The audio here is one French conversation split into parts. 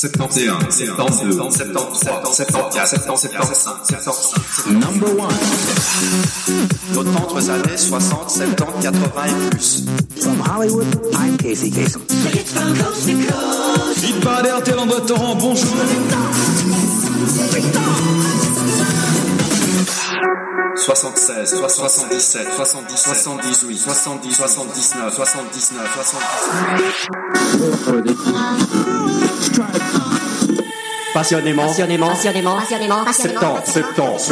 71, 72, 73, 74, 75, 75. Number one. Notre entre années 60, 70, 80 et plus. From Hollywood, I'm Casey Kasem. Hit parade RTL en Torrent, bonjour. 76, 77, 70, 78, 70, 79, 79, 70. Passionnément, 70.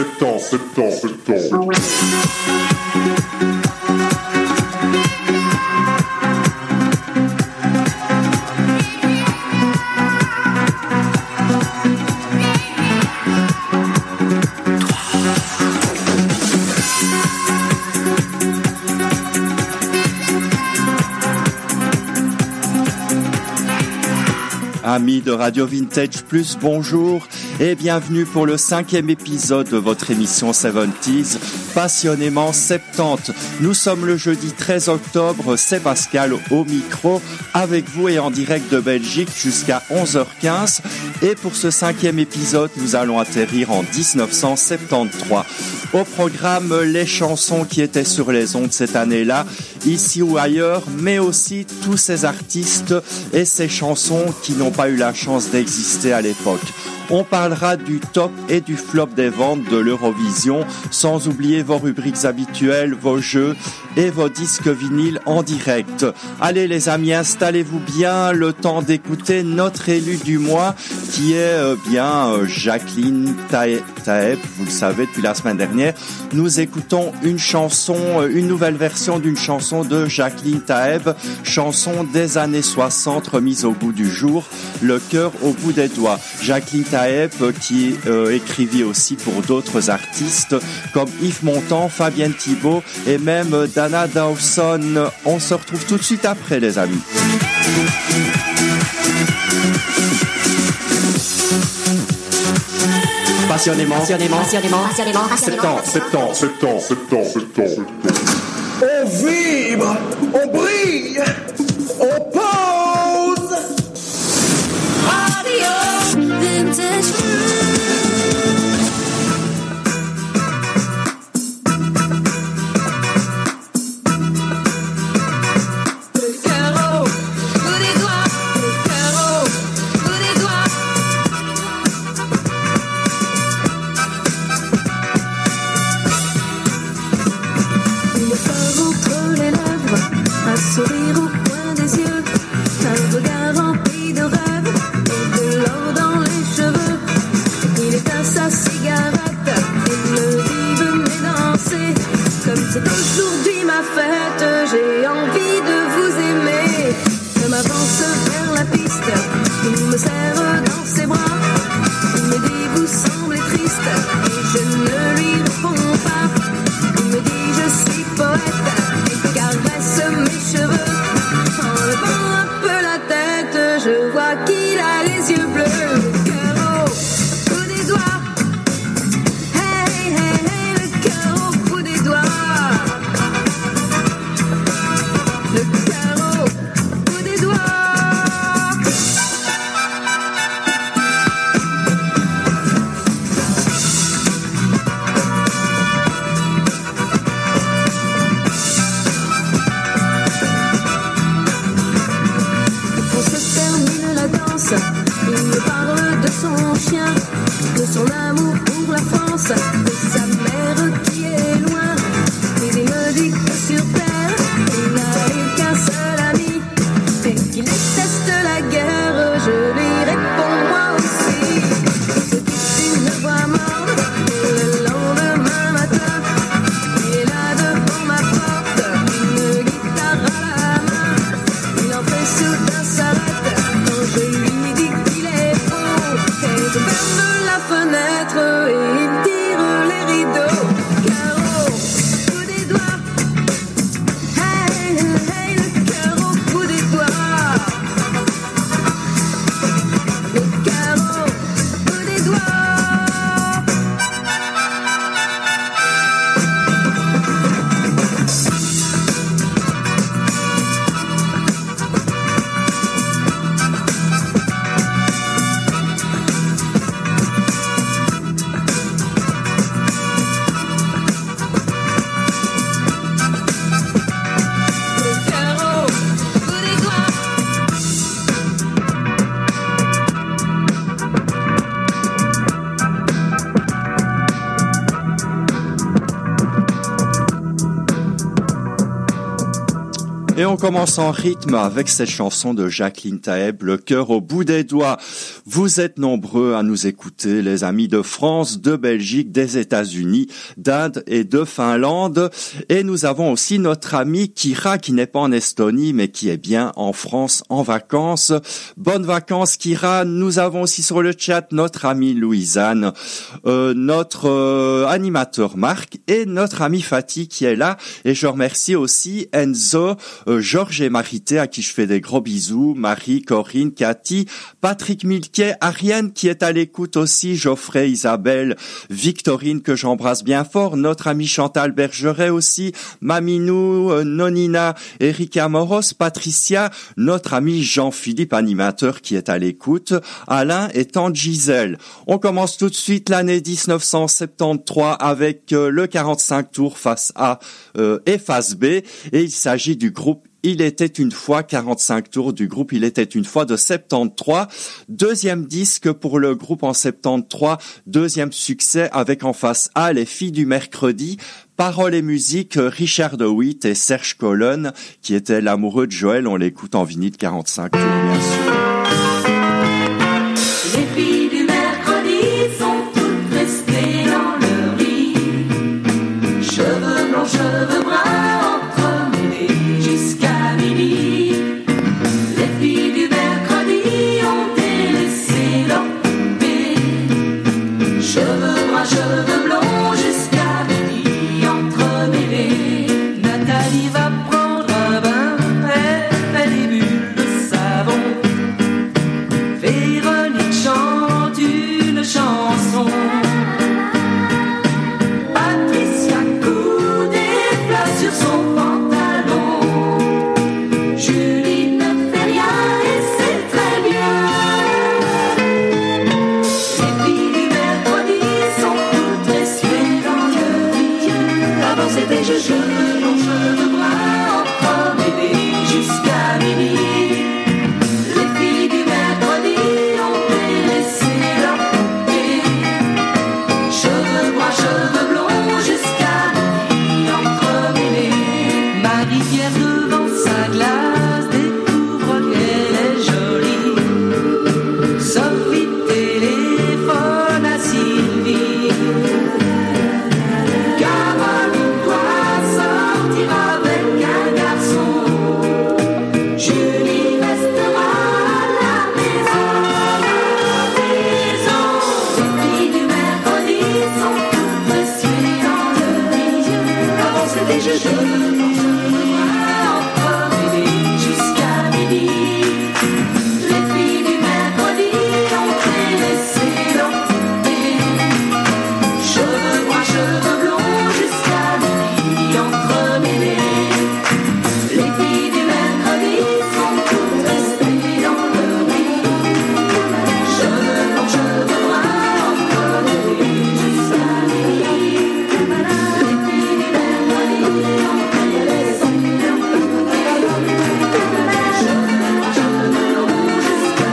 Amis de Radio Vintage Plus, bonjour et bienvenue pour le 5e épisode de votre émission 70s, passionnément 70. Nous sommes le jeudi 13 octobre, c'est Pascal au micro, avec vous et en direct de Belgique jusqu'à 11h15. Et pour ce 5e épisode, nous allons atterrir en 1973. Au programme, les chansons qui étaient sur les ondes cette année-là, ici ou ailleurs, mais aussi tous ces artistes et ces chansons qui n'ont pas eu la chance d'exister à l'époque. On parlera du top et du flop des ventes de l'Eurovision, sans oublier vos rubriques habituelles, vos jeux et vos disques vinyles en direct. Allez les amis, installez-vous bien, le temps d'écouter notre élu du mois, qui est Jacqueline Taeb, vous le savez depuis la semaine dernière. Nous écoutons une chanson, une nouvelle version d'une chanson de Jacqueline Taeb, chanson des années 60 remise au goût du jour, Le cœur au bout des doigts. Jacqueline Taeb qui écrivit aussi pour d'autres artistes comme Yves Montand, Fabienne Thibault et même Dana Dawson. On se retrouve tout de suite après les amis. passionnément. 70. On vibre, on brille, on pose. Radio Vintage. Sourire au coin des yeux, un regard rempli de rêves et de l'or dans les cheveux. Il éteint sa cigarette et me dit venez danser. Comme c'est aujourd'hui ma fête, j'ai envie de vous aimer. Je m'avance vers la piste, il me serre dans ses bras. Il me dit vous semblez triste et je ne lui réponds pas. Il me dit je suis poète et caresse mes cheveux. En levant un peu la tête, je vois qu'il a les yeux bleus. Le cœur au bout des doigts. Hey, hey, hey, le cœur au bout des doigts. Le cœur au bout des doigts. Il me parle de son chien, de son amour pour la France, de sa mère qui est loin. Et il me dit que sur terre, il n'a eu qu'un seul ami, et qu'il déteste la guerre. Je lui réponds moi aussi. Ce qui une voix morte, et le lendemain matin, il est là devant ma porte, une guitare à la main. Il entrait soudain s'arrête quand je lui dis qu'il est faux. Et je ferme la fenêtre et il tire Et on commence en rythme avec cette chanson de Jacqueline Taeb, Le cœur au bout des doigts. Vous êtes nombreux à nous écouter, les amis de France, de Belgique, des États-Unis, d'Inde et de Finlande. Et nous avons aussi notre ami Kira qui n'est pas en Estonie mais qui est bien en France en vacances. Bonnes vacances Kira. Nous avons aussi sur le chat notre amie Louisanne, notre animateur Marc et notre ami Fatih qui est là. Et je remercie aussi Enzo, Georges et Marité à qui je fais des gros bisous, Marie, Corinne, Cathy, Patrick Milquet, Ariane qui est à l'écoute aussi, Geoffrey, Isabelle, Victorine que j'embrasse bien fort, notre ami Chantal Bergeret aussi, Maminou, Nonina, Erika Moros, Patricia, notre ami Jean-Philippe animateur qui est à l'écoute, Alain et tante Gisèle. On commence tout de suite l'année 1973 avec le 45 tours face A et face B et il s'agit du groupe Il était une fois, 45 tours du groupe Il était une fois de 73. Deuxième disque pour le groupe en 73. Deuxième succès avec en face A Les filles du mercredi. Paroles et musique, Richard de Witt et Serge Colonne qui était l'amoureux de Joël. On l'écoute en vinyle 45 tours bien sûr. Les filles du mercredi sont toutes restées dans leur lit. Cheveux blancs, cheveux bruns. Cheveux blonds jusqu'à midi entremêlés. Nathalie va prendre un bain, elle fait des bulles de savon. Véronique chante une chanson. Patricia coud des fleurs sur son pantalon. Julie ne fait rien et c'est très bien. Les filles du mercredi sont toutes restées dans le lit. Avant c'était cheveux longs, cheveux bruns, entremêlés jusqu'à midi. Les filles du mercredi ont délaissé leur poupée. Cheveux bruns, cheveux blonds jusqu'à midi entremêlés. Marie-Pierre devant sa glace découvre qu'elle est jolie. Sophie téléphone à Sylvie. Caroline doit sortir avec un garçon. Julie restera à la maison. Les filles du mercredi sont toutes restées dans le lit. Avant c'était cheveux blancs, cheveux bruns, entremêlés jusqu'à midi. Les filles du mercredi ont délaissé leur poupée. Cheveux bruns, cheveux blonds jusqu'à midi entremêlés. Les filles du mercredi sont toutes restées dans leur lit. Cheveux blancs, cheveux bruns entremêlés jusqu'à midi. Les filles du mercredi ont délaissé leur poupée. Cheveux blancs, cheveux blonds jusqu'à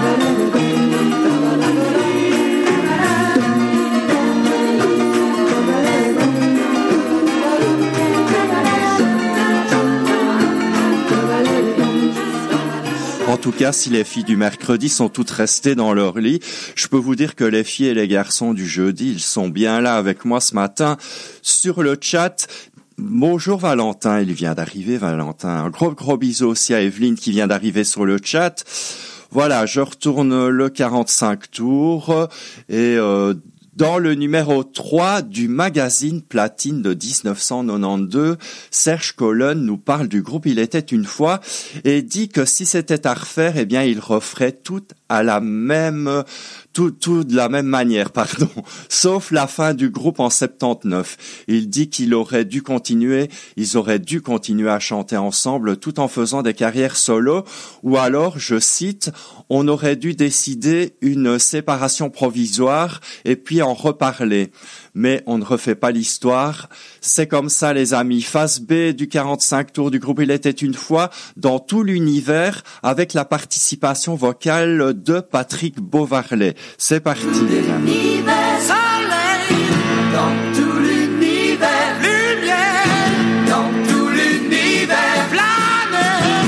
En tout cas, si les filles du mercredi sont toutes restées dans leur lit, je peux vous dire que les filles et les garçons du jeudi, ils sont bien là avec moi ce matin sur le chat. Bonjour Valentin, il vient d'arriver Valentin. Un gros bisou aussi à Evelyne qui vient d'arriver sur le chat. Voilà, je retourne le 45 tours et dans le numéro 3 du magazine Platine de 1992, Serge Colonne nous parle du groupe Il était une fois et dit que si c'était à refaire, eh bien, il referait tout à la même, tout de la même manière, pardon, sauf la fin du groupe en 79. Il dit qu'ils auraient dû continuer à chanter ensemble tout en faisant des carrières solo, ou alors, je cite, on aurait dû décider une séparation provisoire et puis en reparler. Mais on ne refait pas l'histoire. C'est comme ça, les amis. Phase B du 45 tours du groupe Il était une fois, dans tout l'univers, avec la participation vocale de Patrick Beauvarlet. C'est parti, les amis. L'univers, soleil, dans tout l'univers, lumière, dans tout l'univers, planète.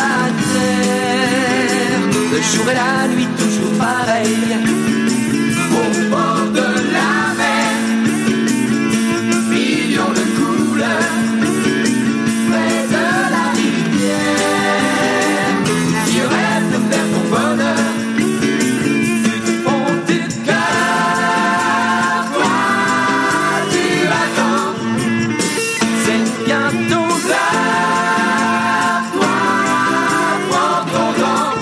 la terre. Le jour et la nuit toujours pareil. Au bord de la mer, millions de couleurs. Près de la rivière, tu rêves de faire ton bonheur. Du fond du cœur, toi tu attends. C'est bientôt l'heure, toi prends ton temps.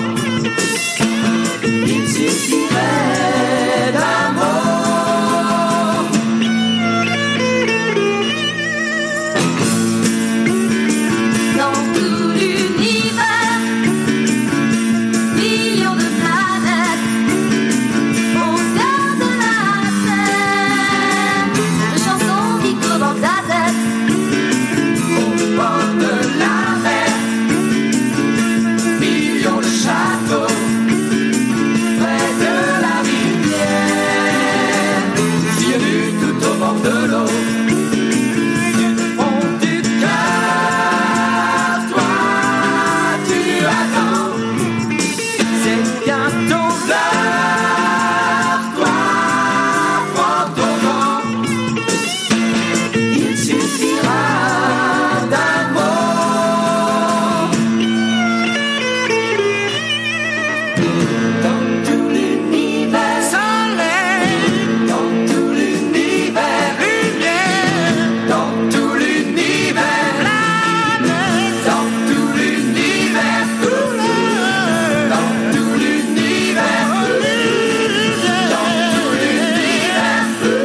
Il suffirait d'un mot. Dans tout l'univers, millions de planètes, au-delà de la terre, de chansons qui courent dans ta tête. Au bord de la mer, millions de châteaux. Près de la rivière, yeux nus tout au bord de l'eau. Du fond du cœur, toi tu attends. C'est bientôt l'heure, toi prends ton temps. Il suffira d'un mot. Dans tout l'univers, soleil. Dans tout l'univers, lumière. Dans tout l'univers, planète. Dans tout l'univers, couleur. Dans tout l'univers, dans tout l'univers,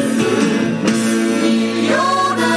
millions de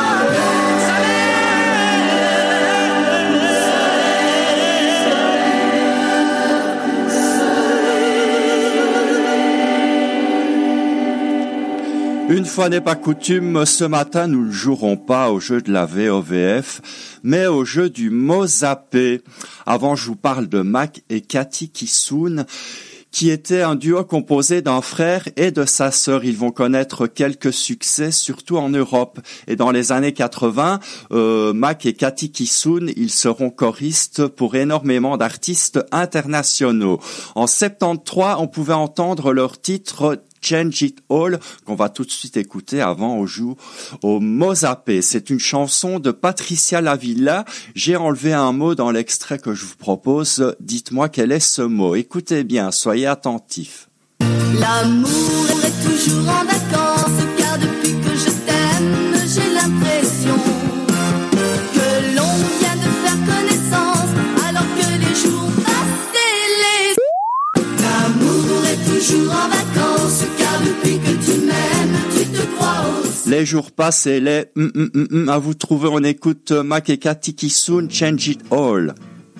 Une fois n'est pas coutume, ce matin nous ne jouerons pas au jeu de la VOVF, mais au jeu du mot zappé. Avant, je vous parle de Mac et Cathy Kissoun, qui était un duo composé d'un frère et de sa sœur. Ils vont connaître quelques succès, surtout en Europe. Et dans les années 80, Mac et Cathy Kissoun, ils seront choristes pour énormément d'artistes internationaux. En 73, on pouvait entendre leur titre Change It All, qu'on va tout de suite écouter avant on joue au mot zappé. C'est une chanson de Patricia Lavilla. J'ai enlevé un mot dans l'extrait que je vous propose. Dites-moi quel est ce mot. Écoutez bien, soyez attentifs. L'amour est toujours en vacances, car depuis que je t'aime, j'ai l'impression que l'on vient de faire connaissance, alors que les jours passent et les... L'amour est toujours en vacances, car depuis que tu m'aimes, tu te crois aussi. Les jours passent et les à vous trouver. On écoute Mac et Cathy Kissoun, Change It All.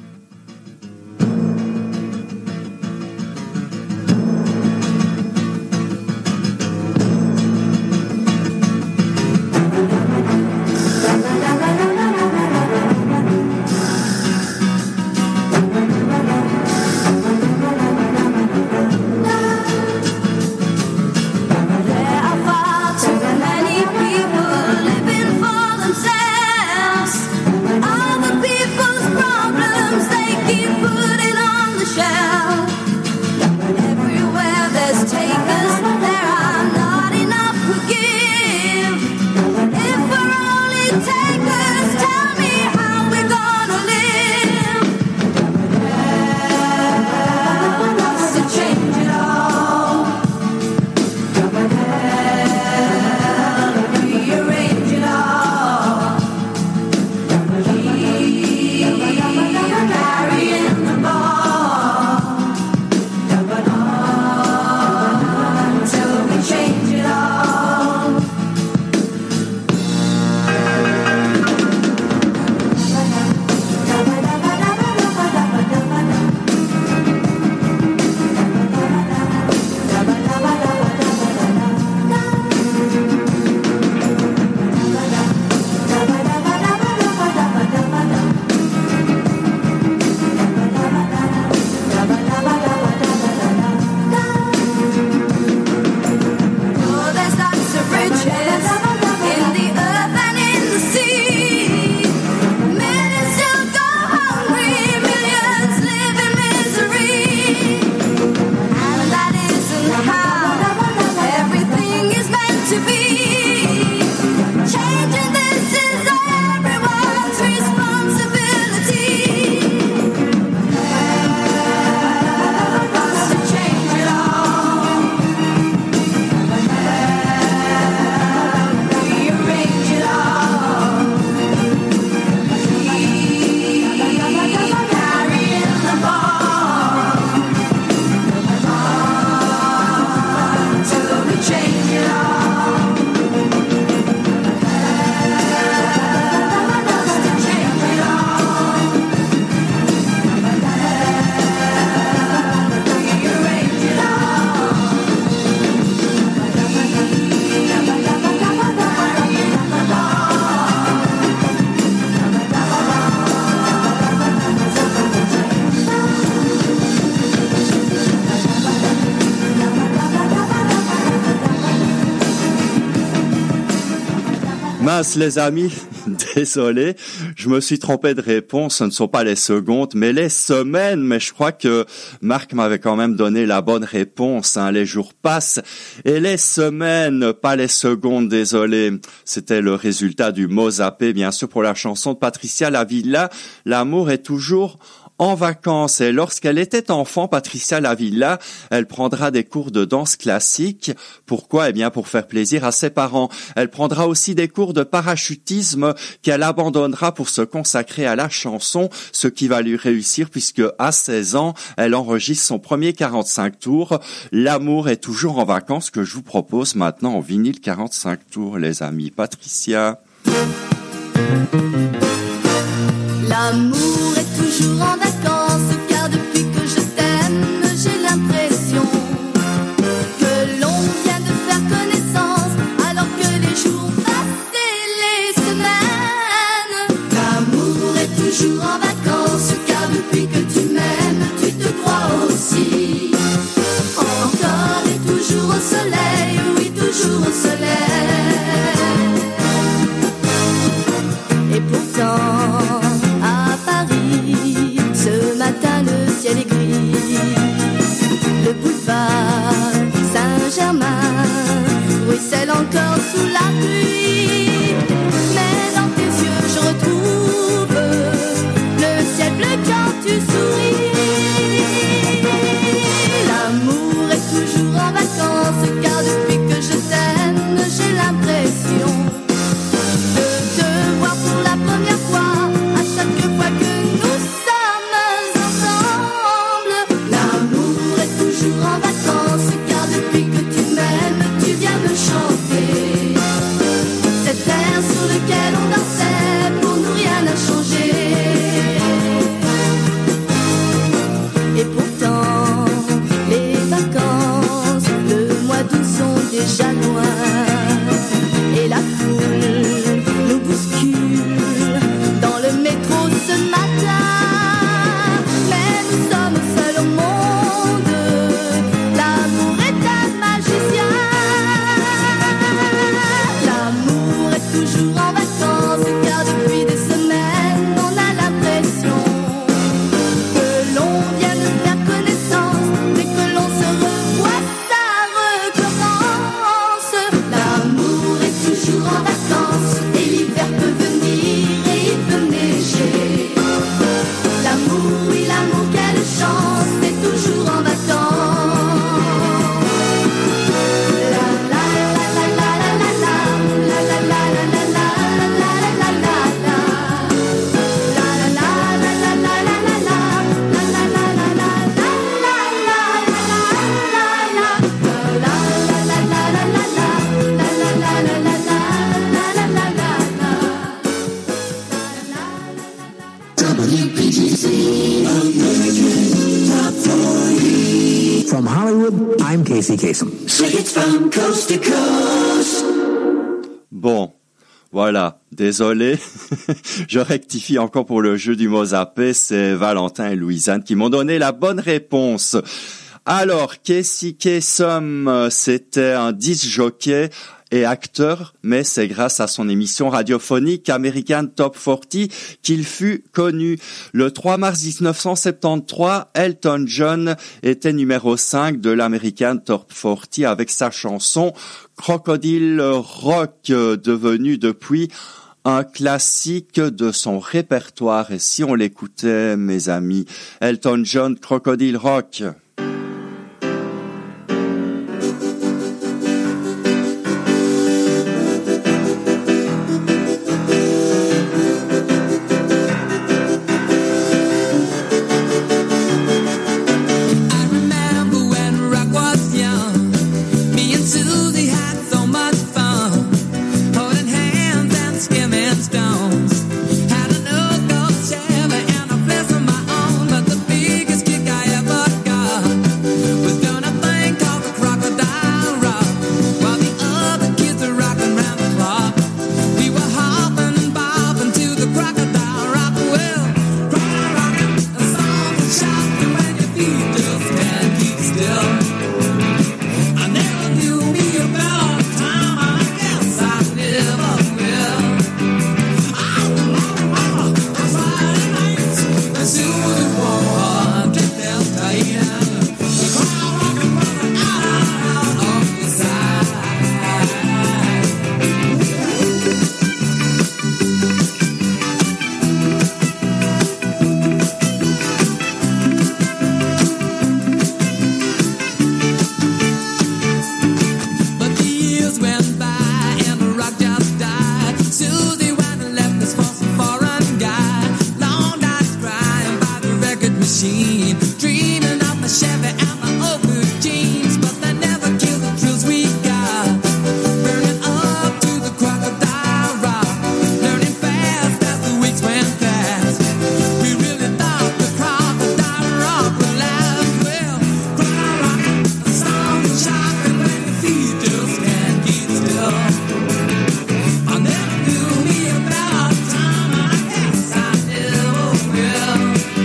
There are far too many people living for themselves. Other people's problems. Mince les amis, désolé, je me suis trompé de réponse, ce ne sont pas les secondes, mais les semaines, mais je crois que Marc m'avait quand même donné la bonne réponse, hein. Les jours passent et les semaines, pas les secondes, désolé. C'était le résultat du mot zappé, bien sûr, pour la chanson de Patricia Lavilla, l'amour est toujours en vacances. Et lorsqu'elle était enfant, Patricia Lavilla, elle prendra des cours de danse classique. Pourquoi? Eh bien, pour faire plaisir à ses parents. Elle prendra aussi des cours de parachutisme qu'elle abandonnera pour se consacrer à la chanson, ce qui va lui réussir puisque à 16 ans, elle enregistre son premier 45 tours. L'amour est toujours en vacances que je vous propose maintenant en vinyle 45 tours, les amis. Patricia. L'amour est toujours en vacances, car depuis que je t'aime, j'ai l'impression que l'on vient de faire connaissance, alors que les jours passent et les semaines. L'amour est toujours en vacances, car depuis que tu m'aimes, tu te crois aussi. Encore et toujours au soleil, oui, toujours au soleil. Et pourtant, ce matin le ciel est gris, le boulevard Saint-Germain ruisselle encore sous la pluie. Mais dans tes yeux je retrouve le ciel bleu quand tu souris. L'amour est toujours en vacances, car depuis que je t'aime, j'ai l'impression de te voir pour la première fois à chaque fois que nous sommes ensemble. L'amour est toujours en vacances, car depuis que tu m'aimes, tu viens me chanter cet air sur lequel on dansait, pour nous rien n'a changé. Et pourtant, les vacances, le mois d'août sont déjà loin, et la foule nous bouscule dans le métro ce matin. Mais nous sommes seuls au monde, l'amour est un magicien. L'amour est toujours en vacances, car depuis des semaines on a l'impression que l'on vient de faire connaissance, mais que l'on se revoit, ça recommence. L'amour est toujours en vacances, et l'hiver peut venir et il peut neiger. L'amour, oui l'amour, quelle chance, c'est toujours en vacances. La la la la la la la la la la la la la la la la la. La la la la la la la la la la la la la From Hollywood, I'm Casey Kasem. From coast to coast. Bon, voilà, désolé, je rectifie encore pour le jeu du mot zappé, c'est Valentin et Louisanne qui m'ont donné la bonne réponse. Alors, Casey Kasem, c'était un disc jockey et acteur, mais c'est grâce à son émission radiophonique American Top 40 qu'il fut connu. Le 3 mars 1973, Elton John était numéro 5 de l'American Top 40 avec sa chanson Crocodile Rock, devenue depuis un classique de son répertoire. Et si on l'écoutait, mes amis, Elton John, Crocodile Rock. Had a no-go Chevy and a place of my own, but the biggest kick I ever got machine, dreaming of my Chevy and my old blue jeans, but they never kill the thrills we got. Burning up to the crocodile rock, learning fast as the weeks went past. We really thought the crocodile rock would last. Well, crocodile rock, the song is shocking when your feet just can't keep still. I never knew me about time, I guess I never will.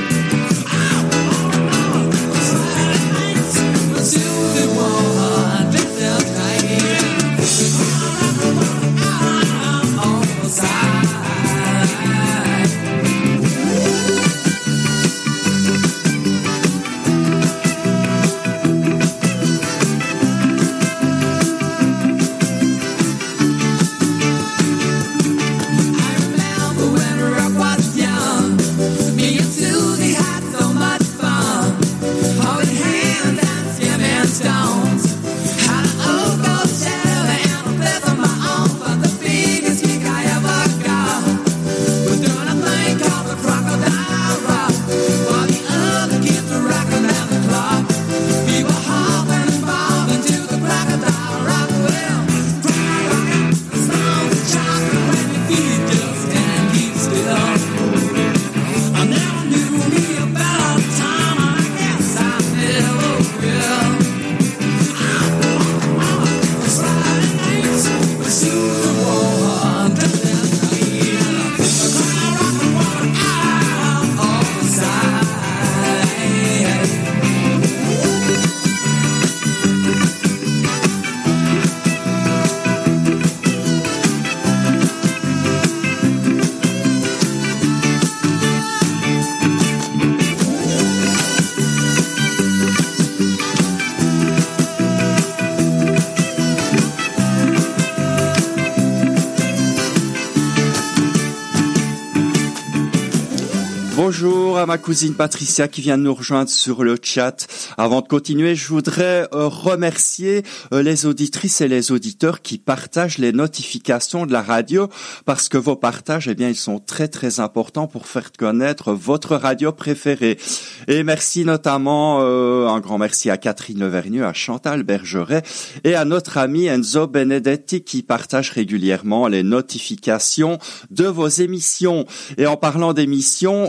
Bonjour à ma cousine Patricia qui vient de nous rejoindre sur le chat. Avant de continuer, je voudrais remercier les auditrices et les auditeurs qui partagent les notifications de la radio, parce que vos partages, eh bien, ils sont très très importants pour faire connaître votre radio préférée. Et merci notamment, un grand merci à Catherine Levergneux, à Chantal Bergeret et à notre ami Enzo Benedetti qui partage régulièrement les notifications de vos émissions. Et en parlant d'émissions,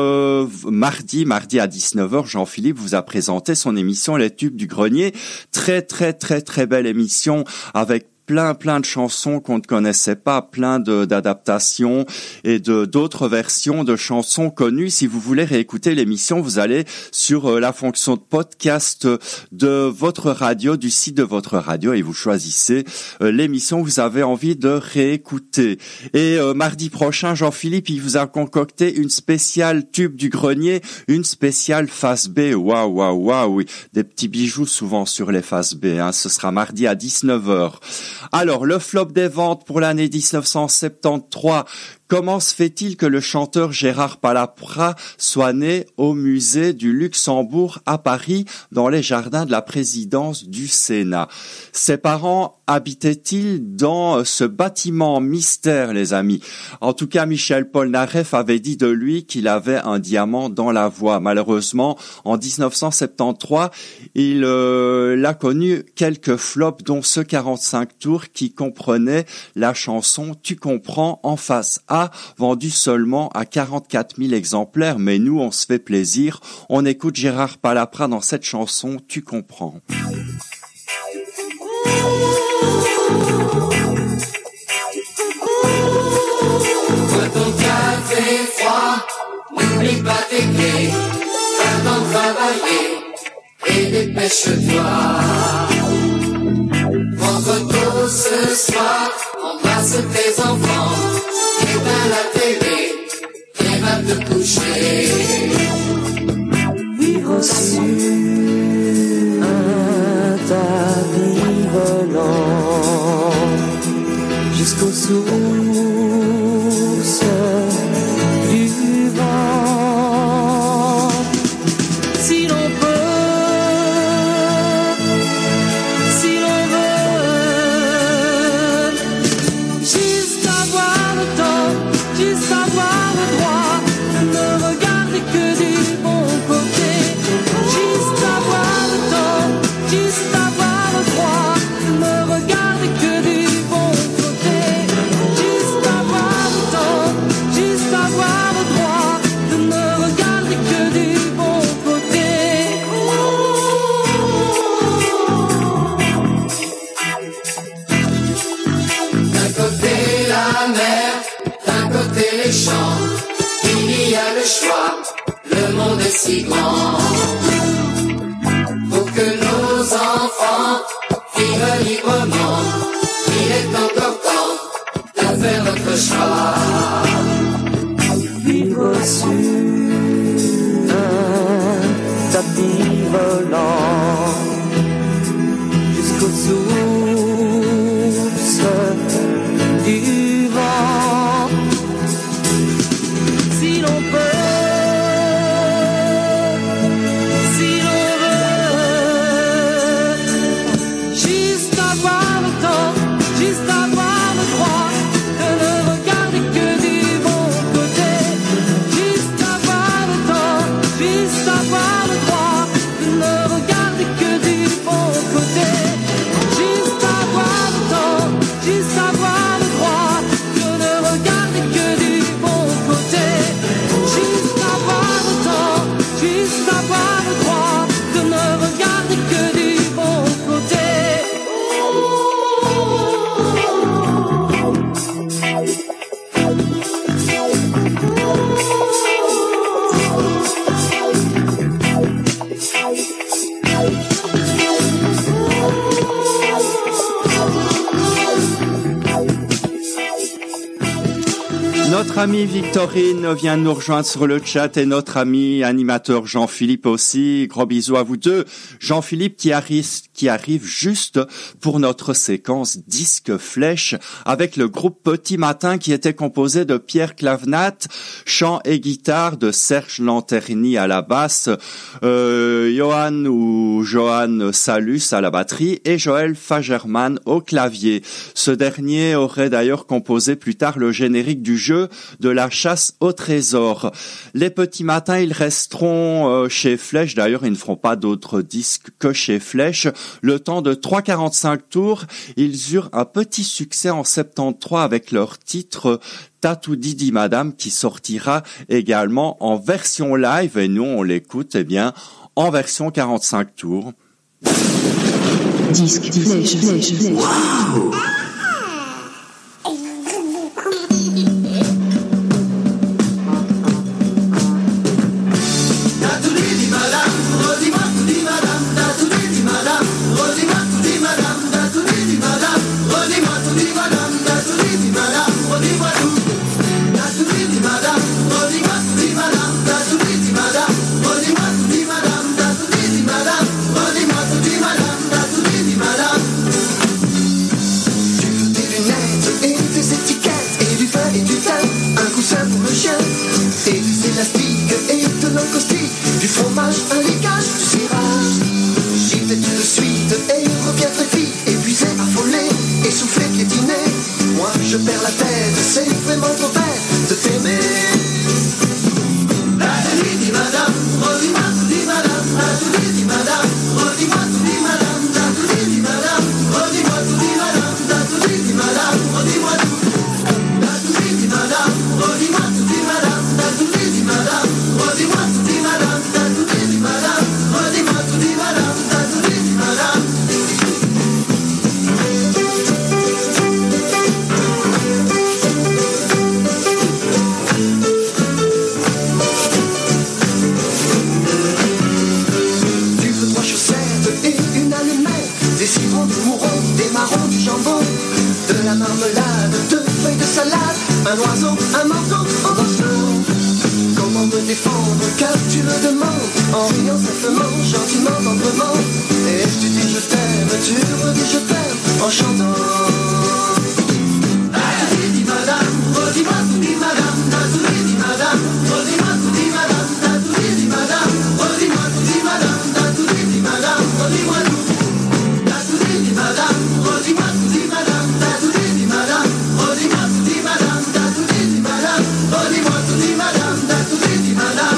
mardi à 19h, Jean-Philippe vous a présenté son émission Les Tubes du Grenier. Très belle émission avec plein de chansons qu'on ne connaissait pas, plein d'adaptations et d'autres versions de chansons connues. Si vous voulez réécouter l'émission, vous allez sur la fonction de podcast de votre radio, du site de votre radio, et vous choisissez l'émission que vous avez envie de réécouter. Et mardi prochain, Jean-Philippe, il vous a concocté une spéciale Tube du Grenier, une spéciale face B. Waouh, oui, des petits bijoux souvent sur les faces B, hein. Ce sera mardi à 19h. Alors, le flop des ventes pour l'année 1973. Comment se fait-il que le chanteur Gérard Palapra soit né au musée du Luxembourg à Paris, dans les jardins de la présidence du Sénat? Ses parents habitaient-ils dans ce bâtiment mystère, les amis? En tout cas, Michel Polnareff avait dit de lui qu'il avait un diamant dans la voix. Malheureusement, en 1973, il a connu quelques flops, dont ce 45 tours qui comprenait la chanson « Tu comprends » en face A, vendu seulement à 44 000 exemplaires. Mais nous, on se fait plaisir. On écoute Gérard Palapra dans cette chanson « Tu comprends ». Bois ton café froid, n'oublie pas tes clés, va t'en travailler et dépêche-toi. Rentre tôt ce soir, embrasse tes enfants, éteins la télé et va te coucher. Vivre sur un tapis volant jusqu'aux sources du vent. Si l'on peut, si l'on veut, juste avoir le temps, juste avoir le droit de ne regarder que du bon volant jusqu'aux sources du vent. Si l'on peut, si l'on veut, juste avoir le temps, juste avoir le droit de ne regarder que du bon côté. Juste avoir le temps, juste avoir le droit de ne regarder que du bon côté. Juste avoir le temps, juste avoir le droit de ne regarder que du bon côté. Juste avoir le temps, juste avoir le droit de ne regarder que du bon côté. Notre amie Victorine vient de nous rejoindre sur le chat et notre ami animateur Jean-Philippe aussi. Gros bisous à vous deux. Jean-Philippe qui arrive juste pour notre séquence disque flèche avec le groupe Petit Matin qui était composé de Pierre Clavenat, chant et guitare, de Serge Lanterny à la basse, Johan Salus à la batterie et Joël Fagerman au clavier. Ce dernier aurait d'ailleurs composé plus tard le générique du jeu de la chasse au trésor. Les Petits Matins, ils resteront chez Flèche. D'ailleurs, ils ne feront pas d'autres disques que chez Flèche. Le temps de 3,45 tours, ils eurent un petit succès en 73 avec leur titre Tatou Didi Madame qui sortira également en version live et nous on l'écoute en version 45 tours. Disque Flèche. Wow. Du fromage, un liquage, du cirage. J'y vais tout de suite et reviens très vite, épuisé, affolé, essoufflé, piétiné. Moi je perds la tête, c'est vraiment trop bête de t'aimer. La nuit dit madame, redis-moi tout dit madame, la tout dit madame, redis-moi tout dit madame, la tout dit madame, redis-moi tout dit madame, la tout dit madame, redis-moi tout. La tout dit madame, redis-moi tout dit madame, la tout dit madame, redis-moi tout dit madame. Des citrons, du mouron, des marrons, du jambon, de la marmelade, deux feuilles de salade, un oiseau, un morceau, en morceaux. Comment me défendre, car tu me demandes, en riant simplement, gentiment, tendrement. Et tu dis je t'aime, tu redis je t'aime, en chantant. Dis madame, redis-moi tout dit madame, tout dit madame, redis-moi tout dit madame, tout dit madame, redis-moi tout dit madame, tout dit madame, redis-moi tout. Madame, redis-moi tout dit madame, t'as tout dit madame, redis-moi tout dit madame, t'as tout dit madame, redis-moi tout dit madame, t'as tout dit madame.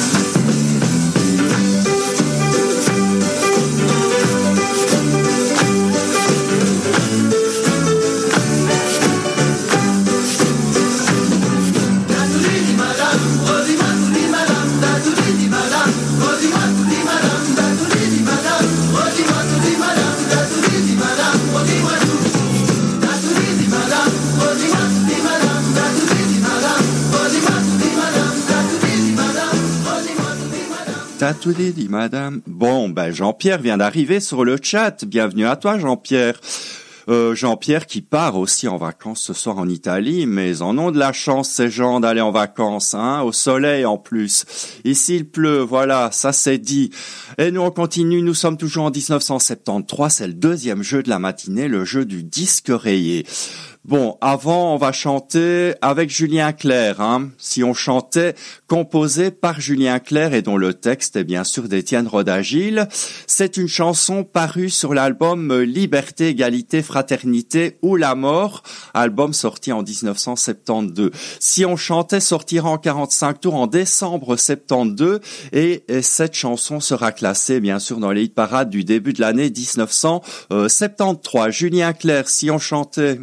T'as tout dit, madame. Bon, Jean-Pierre vient d'arriver sur le chat. Bienvenue à toi, Jean-Pierre. Jean-Pierre qui part aussi en vacances ce soir en Italie, mais ils en ont de la chance ces gens d'aller en vacances, hein, au soleil en plus. Ici il pleut, voilà, ça c'est dit. Et nous on continue, nous sommes toujours en 1973, c'est le deuxième jeu de la matinée, le jeu du disque rayé. Bon, avant, on va chanter avec Julien Clerc, hein. Si on chantait, composé par Julien Clerc et dont le texte est bien sûr d'Étienne Rodagil. C'est une chanson parue sur l'album Liberté, Égalité, Fraternité ou la mort, album sorti en 1972. Si on chantait sortira en 45 tours en décembre 72 et cette chanson sera classée bien sûr dans les hit parades du début de l'année 1973. Julien Clerc, si on chantait...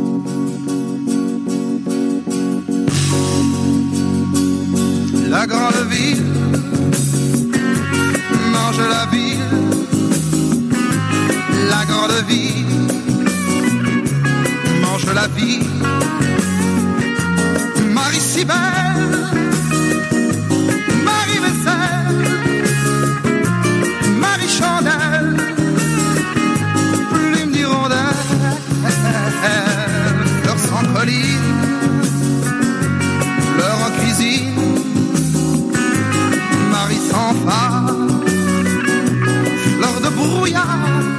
La grande ville mange la ville, la grande ville mange la vie. Marie si belle, Marie vaisselle, Marie chandelle, plume d'hirondelle, fleurs sans colline, fleurs en cuisine. Marie sans phare, fleur de brouillard.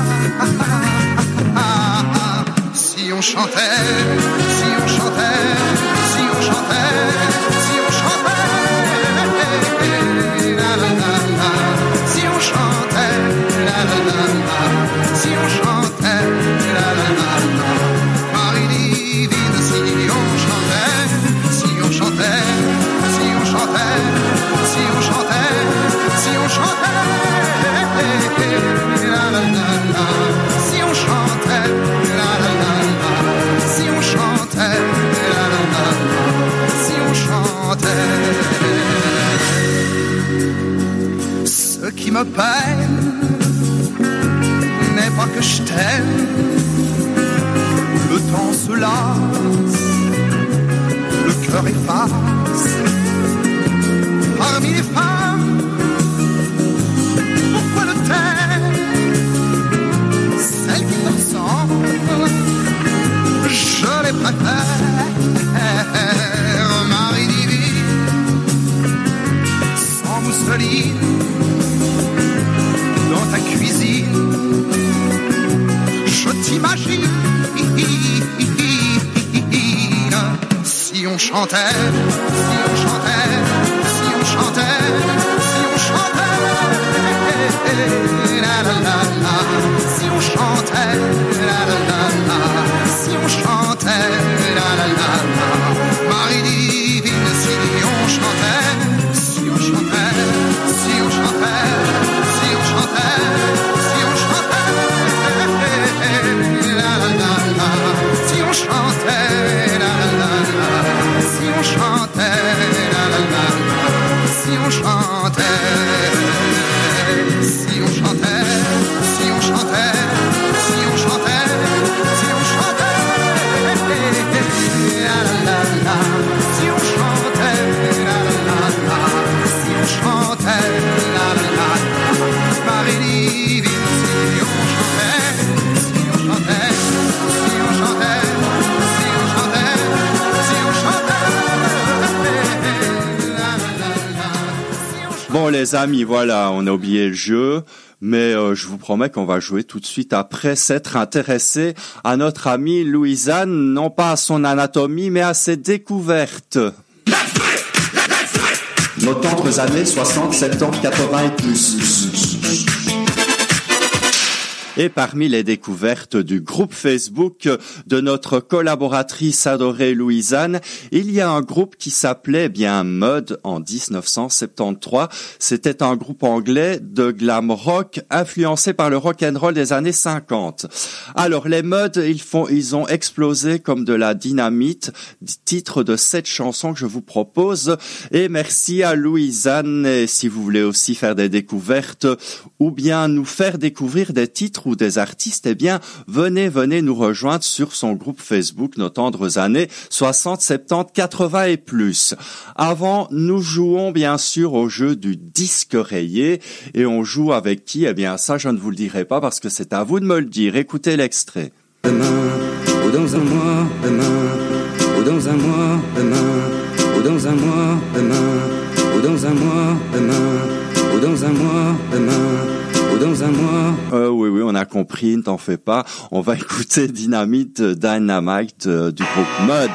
Si on chantait, si on chantait, si on chantait, si on chantait, la la la la. Si on chantait, la la la la. Si on chantait, la la la la. Marie divine, si on chantait, si on chantait, si on chantait. Si on chantait, si on chantait, la la la la. Si on chantait, la la la la. Si on chantait, la la la la. Si on chantait. Ce qui me peine n'est pas que je t'aime. Le temps se lasse, le cœur efface. Parmi les femmes, pourquoi le taire? Celles qui te ressemblent, je les préfère. Marie divine, sans mousseline, dans ta cuisine, je t'imagine. Si on chantait, si on chantait, si on chantait, si on chantait, la la la la. Si on chantait, la la la la. Si on chantait, la la la la. Marie divine, si on chantait, si on chantait, si on chantait, si on chantait, si on chantait, la la la la. Si on chantait, la la la la. Si on chantait, la la la la. Si on chantait, si on chantait, si on chantait, si on chantait, si on chantait, la la la la. Si on chantait, la la la la. Si on chantait, la la la la. Marie divine, si on chantait, si on chantait, si on chantait, si on chantait, si on chantait, la la la la. Bon les amis, voilà, on a oublié le jeu, mais je vous promets qu'on va jouer tout de suite après s'être intéressé à notre amie Louisanne, non pas à son anatomie, mais à ses découvertes. Nos tendres années 60, 70, 80 et plus. Et parmi les découvertes du groupe Facebook de notre collaboratrice adorée Louisanne, il y a un groupe qui s'appelait bien Mud en 1973. C'était un groupe anglais de glam rock influencé par le rock and roll des années 50. Alors les Mud, ils ont explosé comme de la dynamite, titre de cette chanson que je vous propose. Et merci à Louisanne. Et si vous voulez aussi faire des découvertes ou bien nous faire découvrir des titres ou des artistes, eh bien, venez nous rejoindre sur son groupe Facebook, Nos tendres années 60, 70, 80 et plus. Avant, nous jouons bien sûr au jeu du disque rayé et on joue avec qui? Eh bien, ça, je ne vous le dirai pas parce que c'est à vous de me le dire. Écoutez l'extrait. demain, ou dans un mois, demain, ou dans un mois, demain, ou dans un mois, demain, ou dans un mois, demain, ou dans un mois, demain, ou dans un mois. Oui, on a compris, ne t'en fais pas. On va écouter Dynamite du groupe Mud.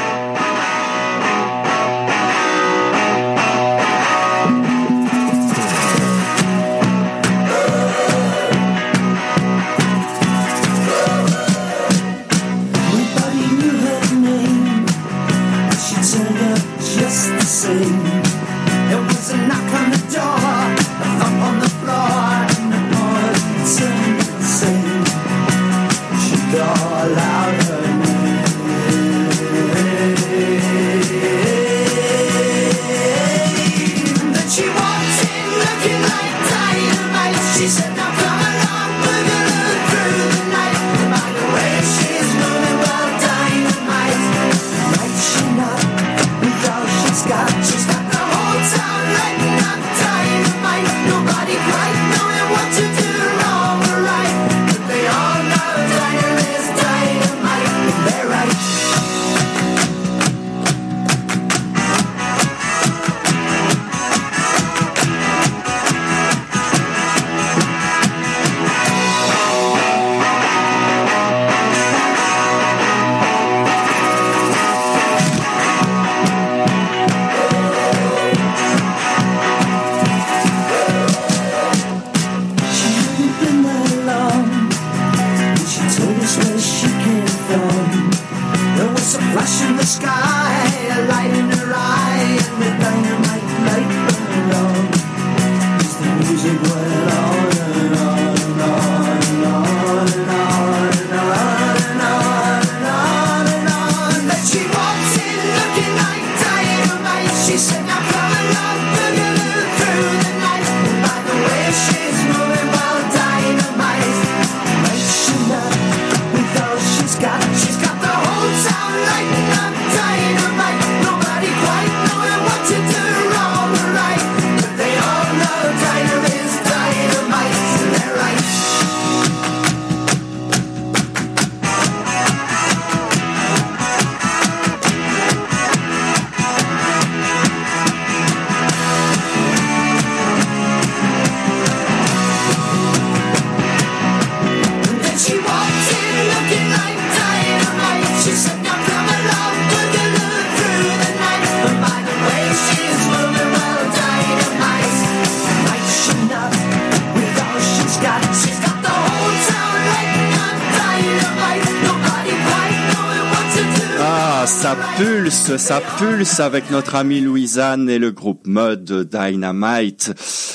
Ça pulse avec notre amie Louisanne et le groupe Mud Dynamite.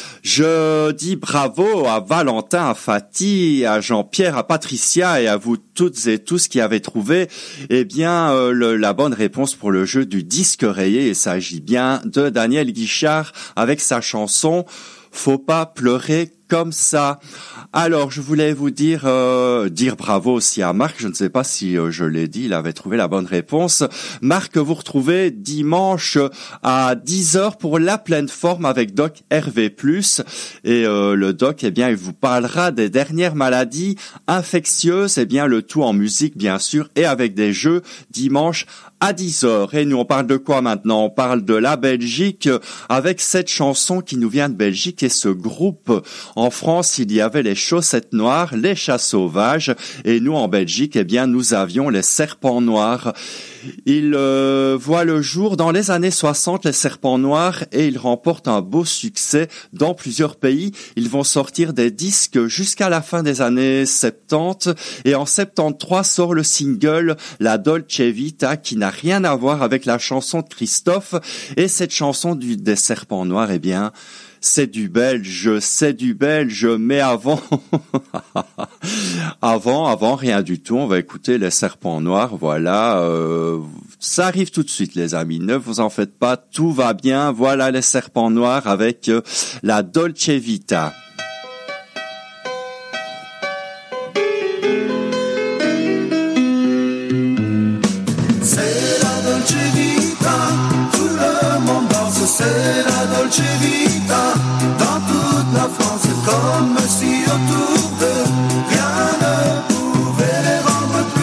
Je dis bravo à Valentin, à Fatih, à Jean-Pierre, à Patricia et à vous toutes et tous qui avez trouvé la bonne réponse pour le jeu du disque rayé. Il s'agit bien de Daniel Guichard avec sa chanson « Faut pas pleurer comme ça ». Alors, je voulais vous dire bravo aussi à Marc. Je ne sais pas si je l'ai dit, il avait trouvé la bonne réponse. Marc, vous retrouvez dimanche à 10h pour La Pleine Forme avec Doc Hervé+. Et le Doc, il vous parlera des dernières maladies infectieuses. Le tout en musique, bien sûr, et avec des jeux dimanche à 10h. Et nous, on parle de quoi maintenant? On parle de la Belgique avec cette chanson qui nous vient de Belgique et ce groupe. En France, il y avait les Chaussettes Noires, les Chats Sauvages, et nous, en Belgique, nous avions les Serpents Noirs. Ils voient le jour dans les années 60, les Serpents Noirs, et ils remportent un beau succès dans plusieurs pays. Ils vont sortir des disques jusqu'à la fin des années 70, et en 73 sort le single La Dolce Vita, qui n'a rien à voir avec la chanson de Christophe, et cette chanson des Serpents Noirs, c'est du belge, mais avant, avant, rien du tout. On va écouter les Serpents Noirs, voilà. Ça arrive tout de suite, les amis. Ne vous en faites pas, tout va bien. Voilà les Serpents Noirs avec la Dolce Vita. C'est la Dolce Vita, tout le monde danse, c'est la Dolce Vita, dans toute la France, comme si autour d'eux, rien ne pouvait les rendre plus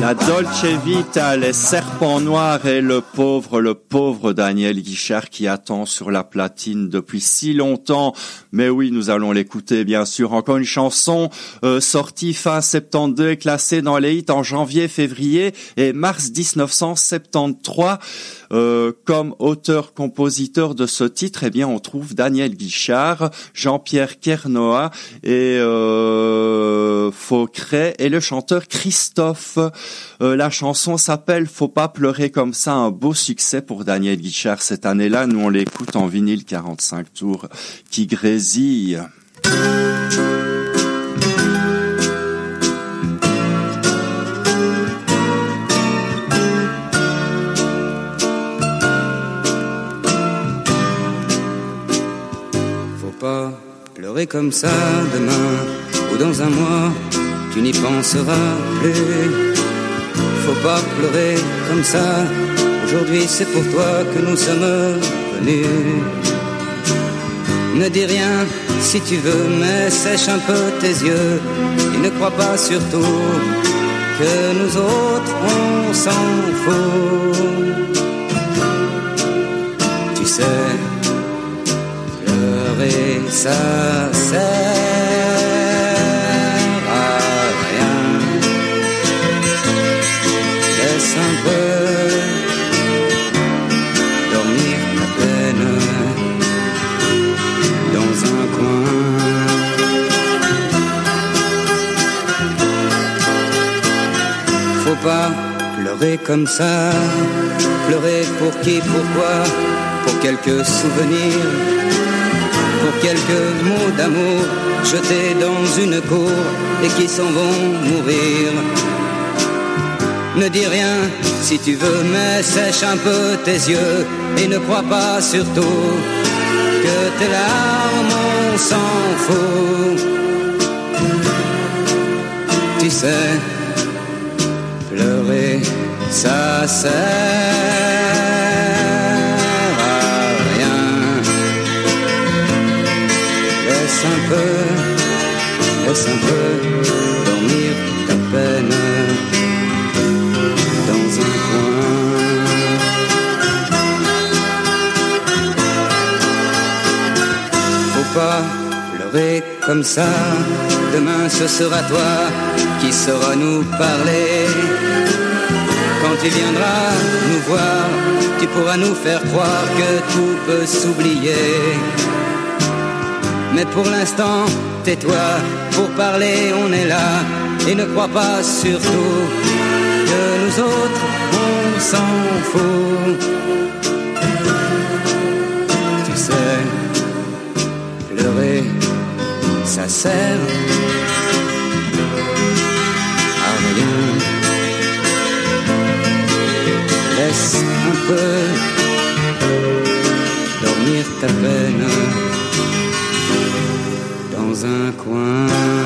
La Dolce Vita, les serpents noirs et le pauvre Daniel Guichard qui attend sur la platine depuis si longtemps. Mais oui, nous allons l'écouter bien sûr. Encore une chanson sortie fin 72, classée dans les hits en janvier, février et mars 1973. Comme auteur-compositeur de ce titre, eh bien, on trouve Daniel Guichard, Jean-Pierre Kernoa et Faucret et le chanteur Christophe. La chanson s'appelle Faut pas pleurer comme ça, un beau succès pour Daniel Guichard cette année-là. Nous, on l'écoute en vinyle 45 tours qui grésille. Pas pleurer comme ça demain ou dans un mois, tu n'y penseras plus. Faut pas pleurer comme ça, aujourd'hui c'est pour toi que nous sommes venus. Ne dis rien si tu veux, mais sèche un peu tes yeux et ne crois pas surtout que nous autres on s'en fout. Tu sais, pleurer, ça sert à rien. Laisse un peu dormir ta peine dans un coin. Faut pas pleurer comme ça. Pleurer pour qui, pourquoi? Pour quelques souvenirs, pour quelques mots d'amour jetés dans une cour et qui s'en vont mourir. Ne dis rien si tu veux, mais sèche un peu tes yeux et ne crois pas surtout que tes larmes on s'en fout. Tu sais, pleurer ça sert à rien. Laisse un peu dormir ta peine dans un coin. Faut pas pleurer comme ça, demain ce sera toi qui sauras nous parler. Quand tu viendras nous voir, tu pourras nous faire croire que tout peut s'oublier. Mais pour l'instant, tais-toi, pour parler on est là. Et ne crois pas surtout que nous autres on s'en fout. Tu sais, pleurer, ça sert à rien. Laisse un peu dormir ta peine dans un coin.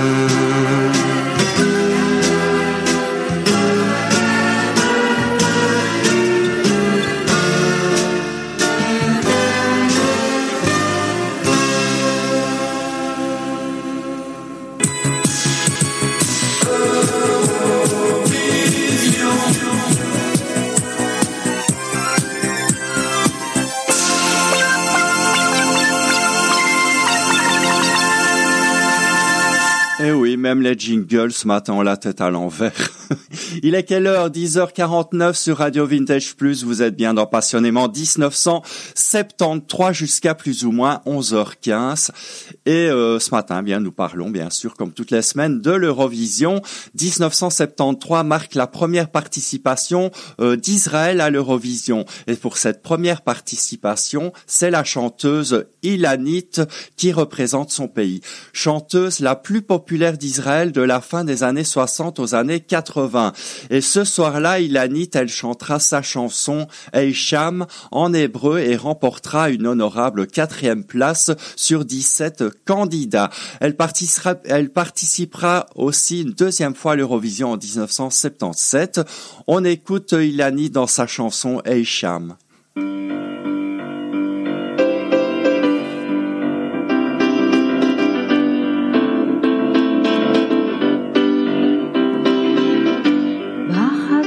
Eh oui, même les jingles ce matin ont la tête à l'envers. Il est quelle heure? 10h49 sur Radio Vintage Plus. Vous êtes bien dans Passionnément 1973 jusqu'à plus ou moins 11h15. Et ce matin, bien, nous parlons bien sûr, comme toutes les semaines, de l'Eurovision. 1973 marque la première participation d'Israël à l'Eurovision. Et pour cette première participation, c'est la chanteuse Ilanit qui représente son pays. Chanteuse la plus populaire d'Israël de la fin des années 60 aux années 80. Et ce soir-là, Ilanit, elle chantera sa chanson Eisham en hébreu et remportera une honorable 4e place sur 17 candidats. Elle participera aussi une deuxième fois à l'Eurovision en 1977. On écoute Ilanit dans sa chanson Eisham. בחלום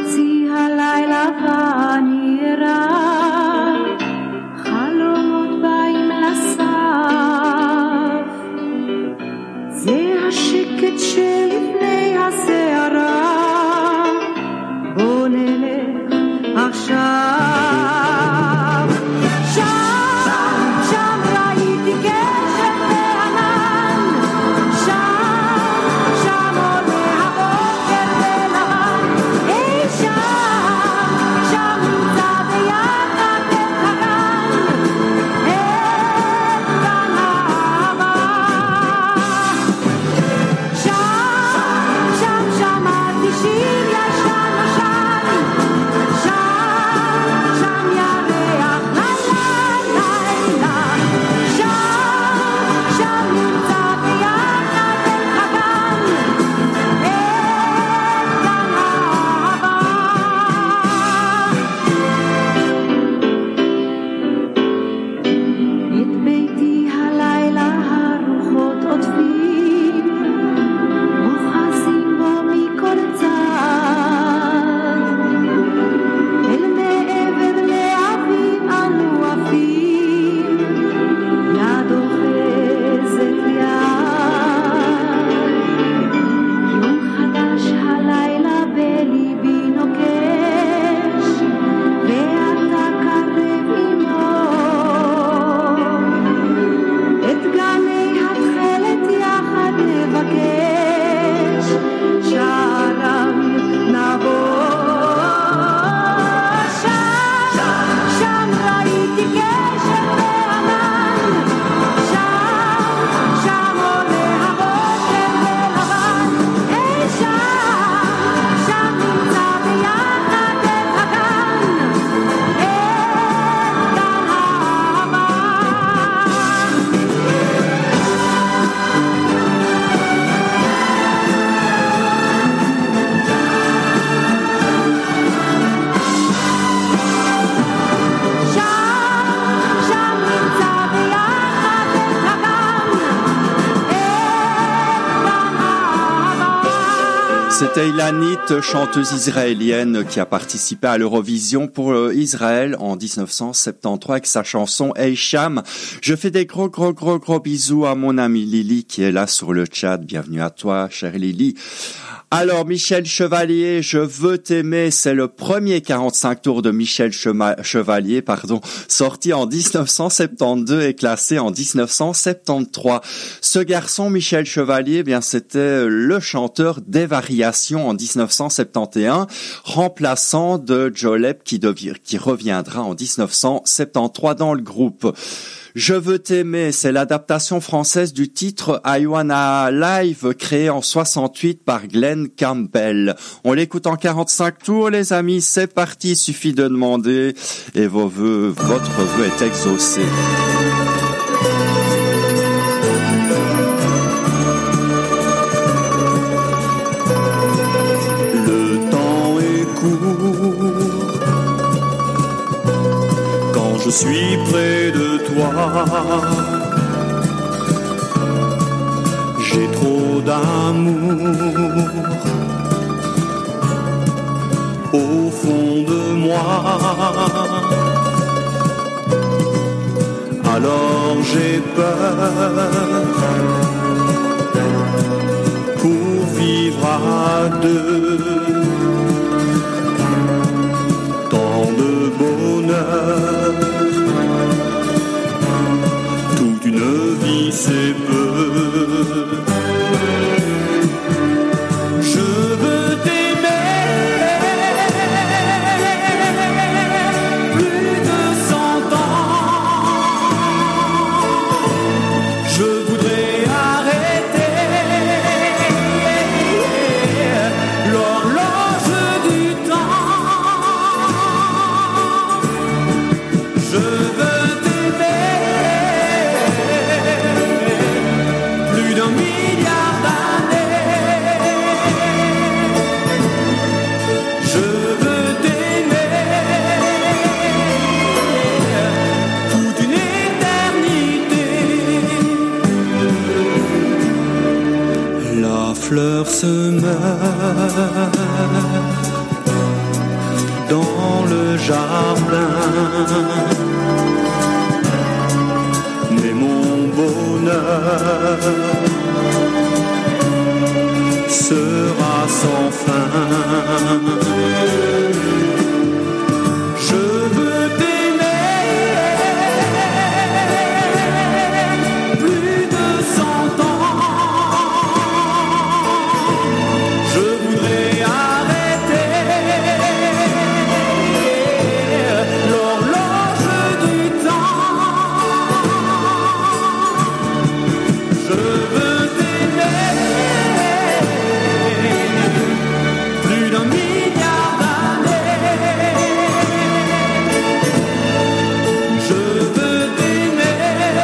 C'était Ilanit, chanteuse israélienne qui a participé à l'Eurovision pour Israël en 1973 avec sa chanson Hey Sham. Je fais des gros bisous à mon amie Lily qui est là sur le chat. Bienvenue à toi, chère Lily. Alors, Michel Chevalier, Je veux t'aimer, c'est le premier 45 tours de Michel Chevalier, sorti en 1972 et classé en 1973. Ce garçon, Michel Chevalier, c'était le chanteur des Variations en 1971, remplaçant de Jolep qui reviendra en 1973 dans le groupe. Je veux t'aimer, c'est l'adaptation française du titre I Wanna Live créé en 68 par Glenn Campbell. On l'écoute en 45 tours, les amis, c'est parti, il suffit de demander et votre vœu est exaucé. Le temps est court quand je suis près de toi. J'ai trop d'amour au fond de moi. Alors j'ai peur pour vivre à deux. Tant de bonheur, toute une vie c'est peu. Je veux t'aimer plus de 100 ans. Je voudrais arrêter l'horloge du temps. Je veux t'aimer plus d'un milliard d'années. Je veux t'aimer toute une éternité. La fleur se meurt dans le jardin, mais mon bonheur sera sans fin. Je veux t'aimer plus de 100 ans. Je voudrais arrêter l'horloge du temps. Je veux t'aimer plus d'un milliard d'années. Je veux t'aimer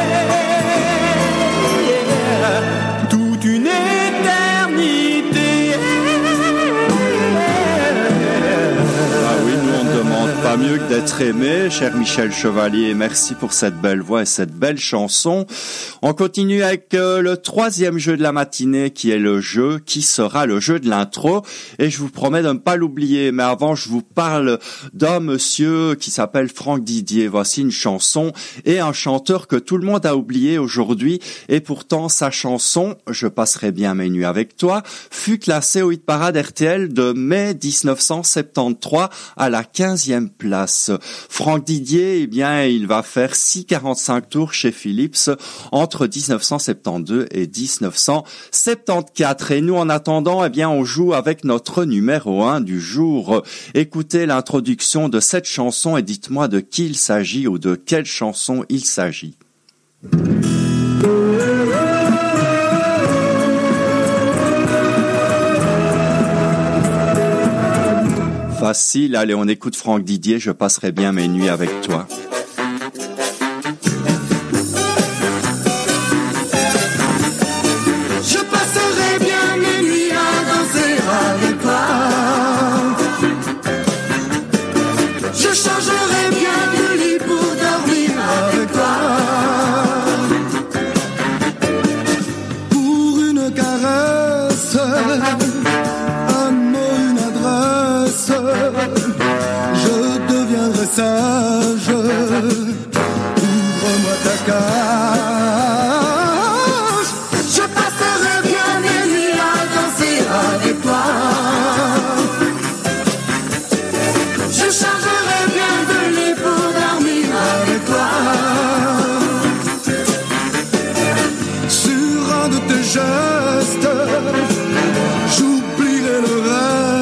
toute une éternité. Ah oui, nous on ne demande pas mieux que d'être aimé, cher Michel Chevalier. Merci pour cette belle voix et cette belle chanson. On continue avec le troisième jeu de la matinée qui sera le jeu de l'intro. Et je vous promets de ne pas l'oublier. Mais avant, je vous parle d'un monsieur qui s'appelle Franck Didier. Voici une chanson et un chanteur que tout le monde a oublié aujourd'hui. Et pourtant, sa chanson, Je passerai bien mes nuits avec toi, fut classée au hit parade RTL de mai 1973 à la 15e place. Franck Didier, il va faire 6,45 tours chez Philips entre 1972 et 1974. Et nous, en attendant, on joue avec notre numéro 1 du jour. Écoutez l'introduction de cette chanson et dites-moi de qui il s'agit ou de quelle chanson il s'agit. Facile, allez, on écoute Franck Didier, Je passerai bien mes nuits avec toi. Je passerai bien mes nuits à danser avec toi. Je changerai bien de lit pour dormir avec toi. Pour une caresse, un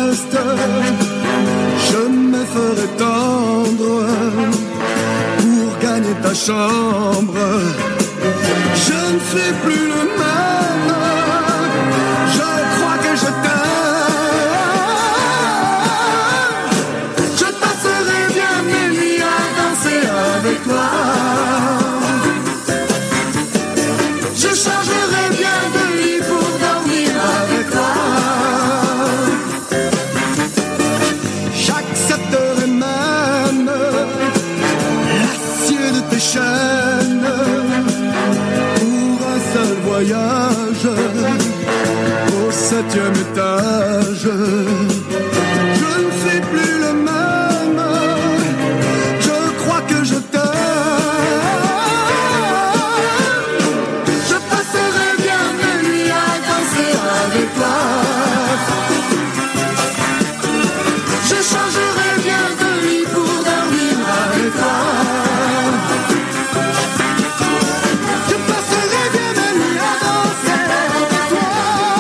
reste, je me ferai tendre pour gagner ta chambre. Je ne suis plus le même, je crois que je t'aime. Je passerai bien mes nuits à danser avec toi. Je changerai bien de lit pour dormir avec toi. J'accepterai même l'acier de tes chaînes pour un seul voyage au 7e étage. Je ne suis plus le même, je crois que je t'aime. Je passerai bien mes nuits à danser avec toi. Je changerai bien de lit pour dormir avec toi. Je passerai bien mes nuits à danser avec toi.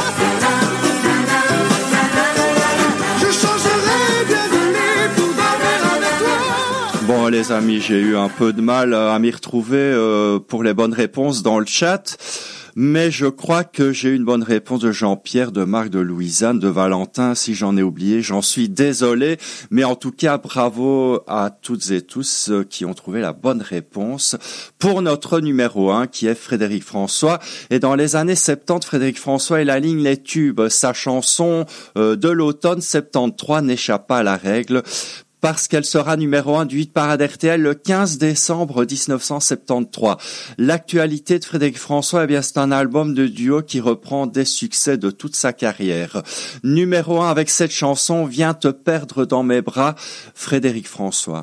Je changerai bien de lit pour dormir avec toi. Bon les amis, j'ai eu un peu de mal à m'y retrouver pour les bonnes réponses dans le chat. Mais je crois que j'ai une bonne réponse de Jean-Pierre, de Marc, de Louisanne, de Valentin. Si j'en ai oublié, j'en suis désolé. Mais en tout cas, bravo à toutes et tous qui ont trouvé la bonne réponse pour notre numéro 1, qui est Frédéric François. Et dans les années 70, Frédéric François, il aligne les tubes. Sa chanson de l'automne 73 n'échappe pas à la règle, parce qu'elle sera numéro 1 du hit parade RTL le 15 décembre 1973. L'actualité de Frédéric François, eh bien, c'est un album de duo qui reprend des succès de toute sa carrière. Numéro 1 avec cette chanson, Viens te perdre dans mes bras, Frédéric François.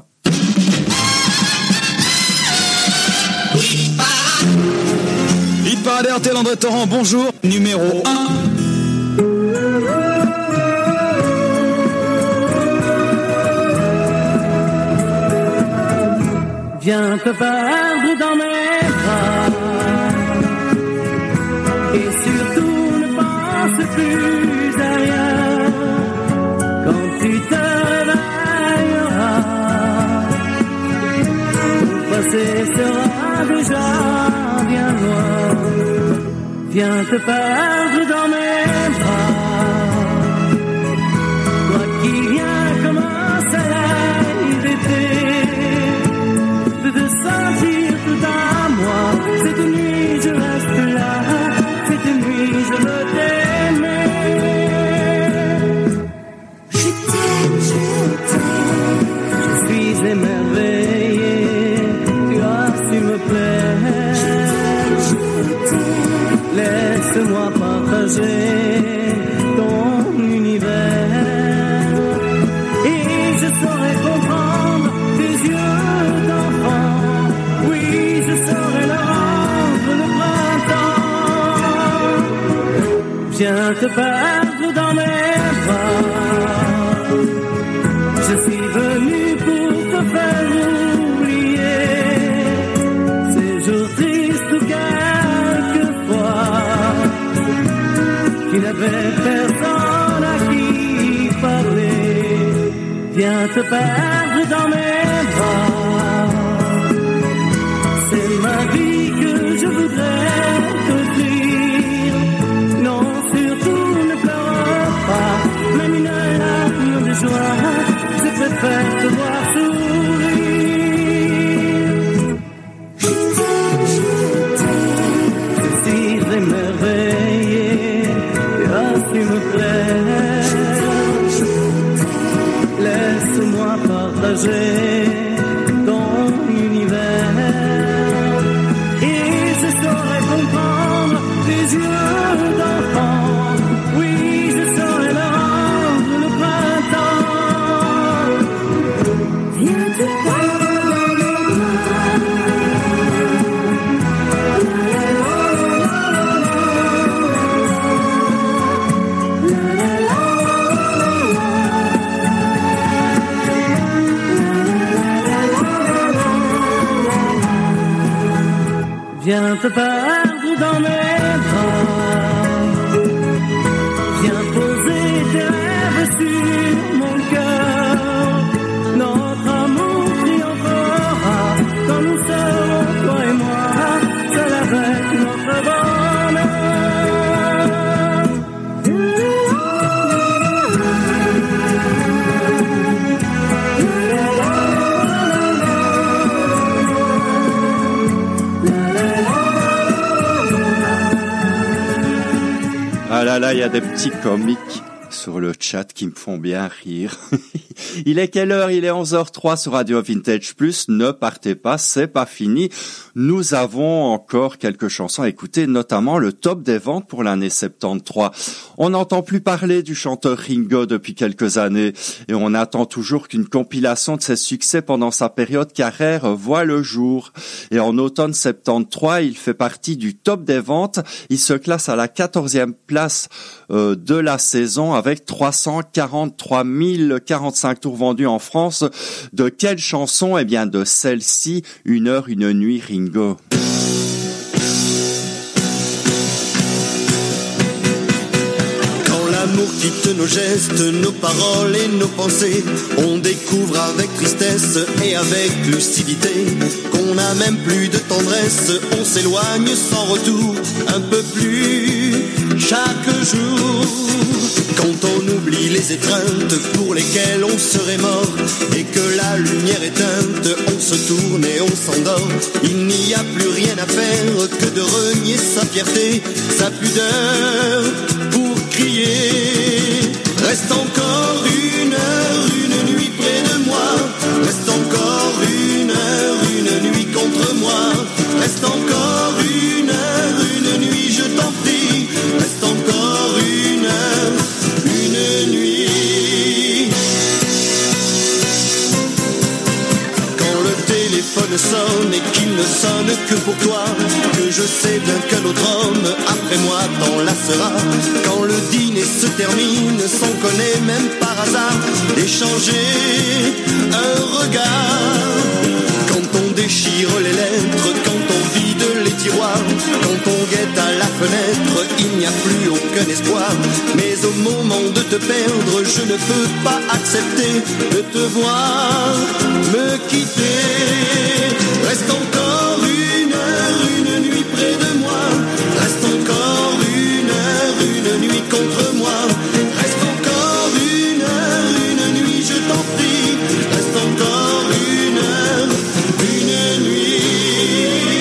Hit parade RTL, André Torrent, bonjour. Numéro 1. Viens te perdre dans mes bras et surtout ne pense plus à rien quand tu te réveilleras. Ton passé sera déjà bien loin. Viens te perdre dans mes bras, toi qui viens comme un soleil d'été, de sentir tout à moi. Cette nuit je reste là, cette nuit je veux t'aimer. Je t'aime, je suis émerveillé, tu as su me plaire. Laisse-moi partager ton univers et je saurai comprendre tes yeux d'enfant. Oui, je saurai le rendre le printemps. Viens te perdre dans mes bras. Je suis venu pour te faire oublier ces jours tristes ou quelquefois qu'il n'avait personne à qui parler. Viens te perdre dans mes bras. C'est ma vie que je voudrais t'offrir. Non, surtout ne pleure pas, même une larme de joie, je préfère te voir sourire. Je suis émerveillé, tu as su me plaire. Laisse-moi partager ton univers et je saurai comprendre tes yeux d'enfant. Oui, je saurai le rendre le printemps. Viens te perdre dans mes bras. Viens te perdre dans mes bras. Viens poser tes rêves sur là là, il y a des petits comiques sur le chat qui me font bien rire. Il est quelle heure? Il est 11h03 sur Radio Vintage Plus. Ne partez pas, c'est pas fini. Nous avons encore quelques chansons à écouter, notamment le top des ventes pour l'année 73. On n'entend plus parler du chanteur Ringo depuis quelques années et on attend toujours qu'une compilation de ses succès pendant sa période carrière voit le jour. Et en automne 73, il fait partie du top des ventes. Il se classe à la 14e place de la saison avec 343 045 tours vendus en France. De quelle chanson? Eh bien de celle-ci, Une heure, une nuit, Ringo. Quand l'amour quitte nos gestes, nos paroles et nos pensées, on découvre avec tristesse et avec lucidité qu'on n'a même plus de tendresse, on s'éloigne sans retour, un peu plus chaque jour. Quand on oublie les étreintes pour lesquelles on serait mort et que la lumière éteinte, on se tourne et on s'endort. Il n'y a plus rien à faire que de renier sa fierté, sa pudeur pour crier. Reste encore une heure, une nuit près de moi. Reste encore une heure, une nuit contre moi. Reste encore une heure, une nuit, je t'en prie. Reste encore une heure, une nuit. Quand le téléphone sonne et qu'il ne sonne que pour toi, que je sais bien qu'un autre homme après moi t'enlacera. Quand le dîner se termine sans qu'on ait même par hasard échangé un regard. Quand on déchire les lettres, quand on vide les tiroirs, quand on guette à la fenêtre, il n'y a plus aucun espoir. Mais au moment de te perdre, je ne peux pas accepter de te voir me quitter. Reste encore une heure, une nuit près de moi. Reste encore une heure, une nuit contre moi. Reste encore une heure, une nuit, je t'en prie. Reste encore une heure, une nuit.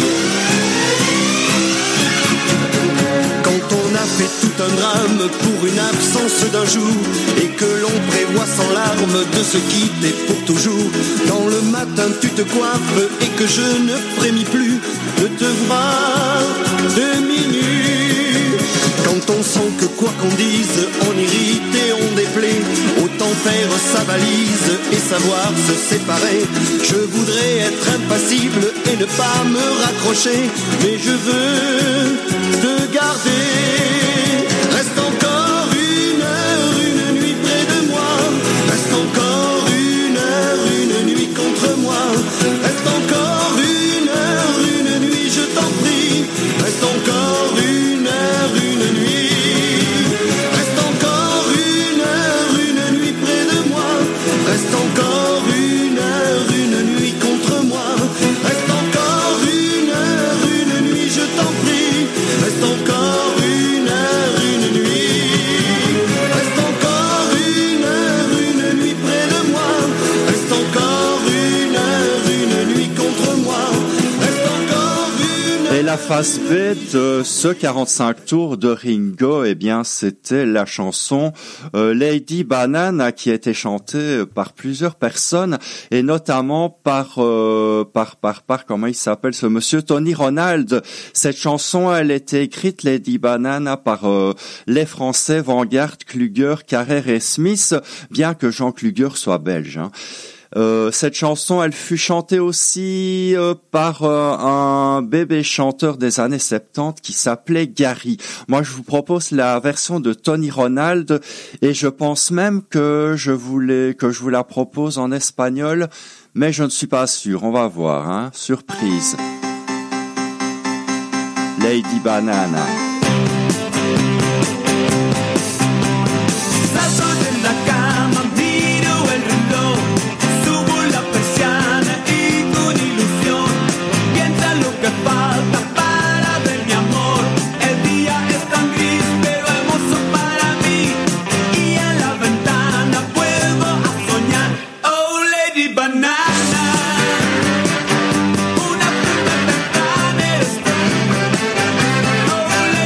Quand on a fait tout un drame pour une absence d'un jour et que l'on prévoit sans larmes de se quitter pour toujours, quand le matin tu te coiffes et que je ne frémis plus de te voir demi-nu, quand on sent que quoi qu'on dise, on irrite et on déplaît, autant faire sa valise et savoir se séparer. Je voudrais être impassible et ne pas me raccrocher, mais je veux te garder. Reste encore une heure, une nuit près de moi. Reste encore une heure, une nuit contre moi. Reste encore une heure, une nuit, je t'en prie. Reste encore une heure, une nuit. Reste encore une heure, une nuit près de moi. Reste encore une heure, une nuit contre moi. Reste encore une heure, une nuit, je t'en prie. Reste encore une heure, une nuit. Reste encore une heure, une nuit près de moi. Reste encore une heure, une nuit contre moi. Reste encore une heure. Et la face B de ce 45 tours de Ringo, eh bien, c'était la chanson Lady Banana qui a été chantée par plusieurs personnes et notamment par comment il s'appelle ce monsieur Tony Ronald. Cette chanson, elle était écrite Lady Banana par les Français Vanguard, Kluger, Carrère et Smith, bien que Jean Kluger soit belge. Hein. Cette chanson, elle fut chantée aussi par un bébé chanteur des années 70 qui s'appelait Gary. Moi, je vous propose la version de Tony Ronald et je pense même que je vous la propose en espagnol, mais je ne suis pas sûr. On va voir, hein. Surprise. Lady Banana. Banana, una fruta temprana eres tú. Oh,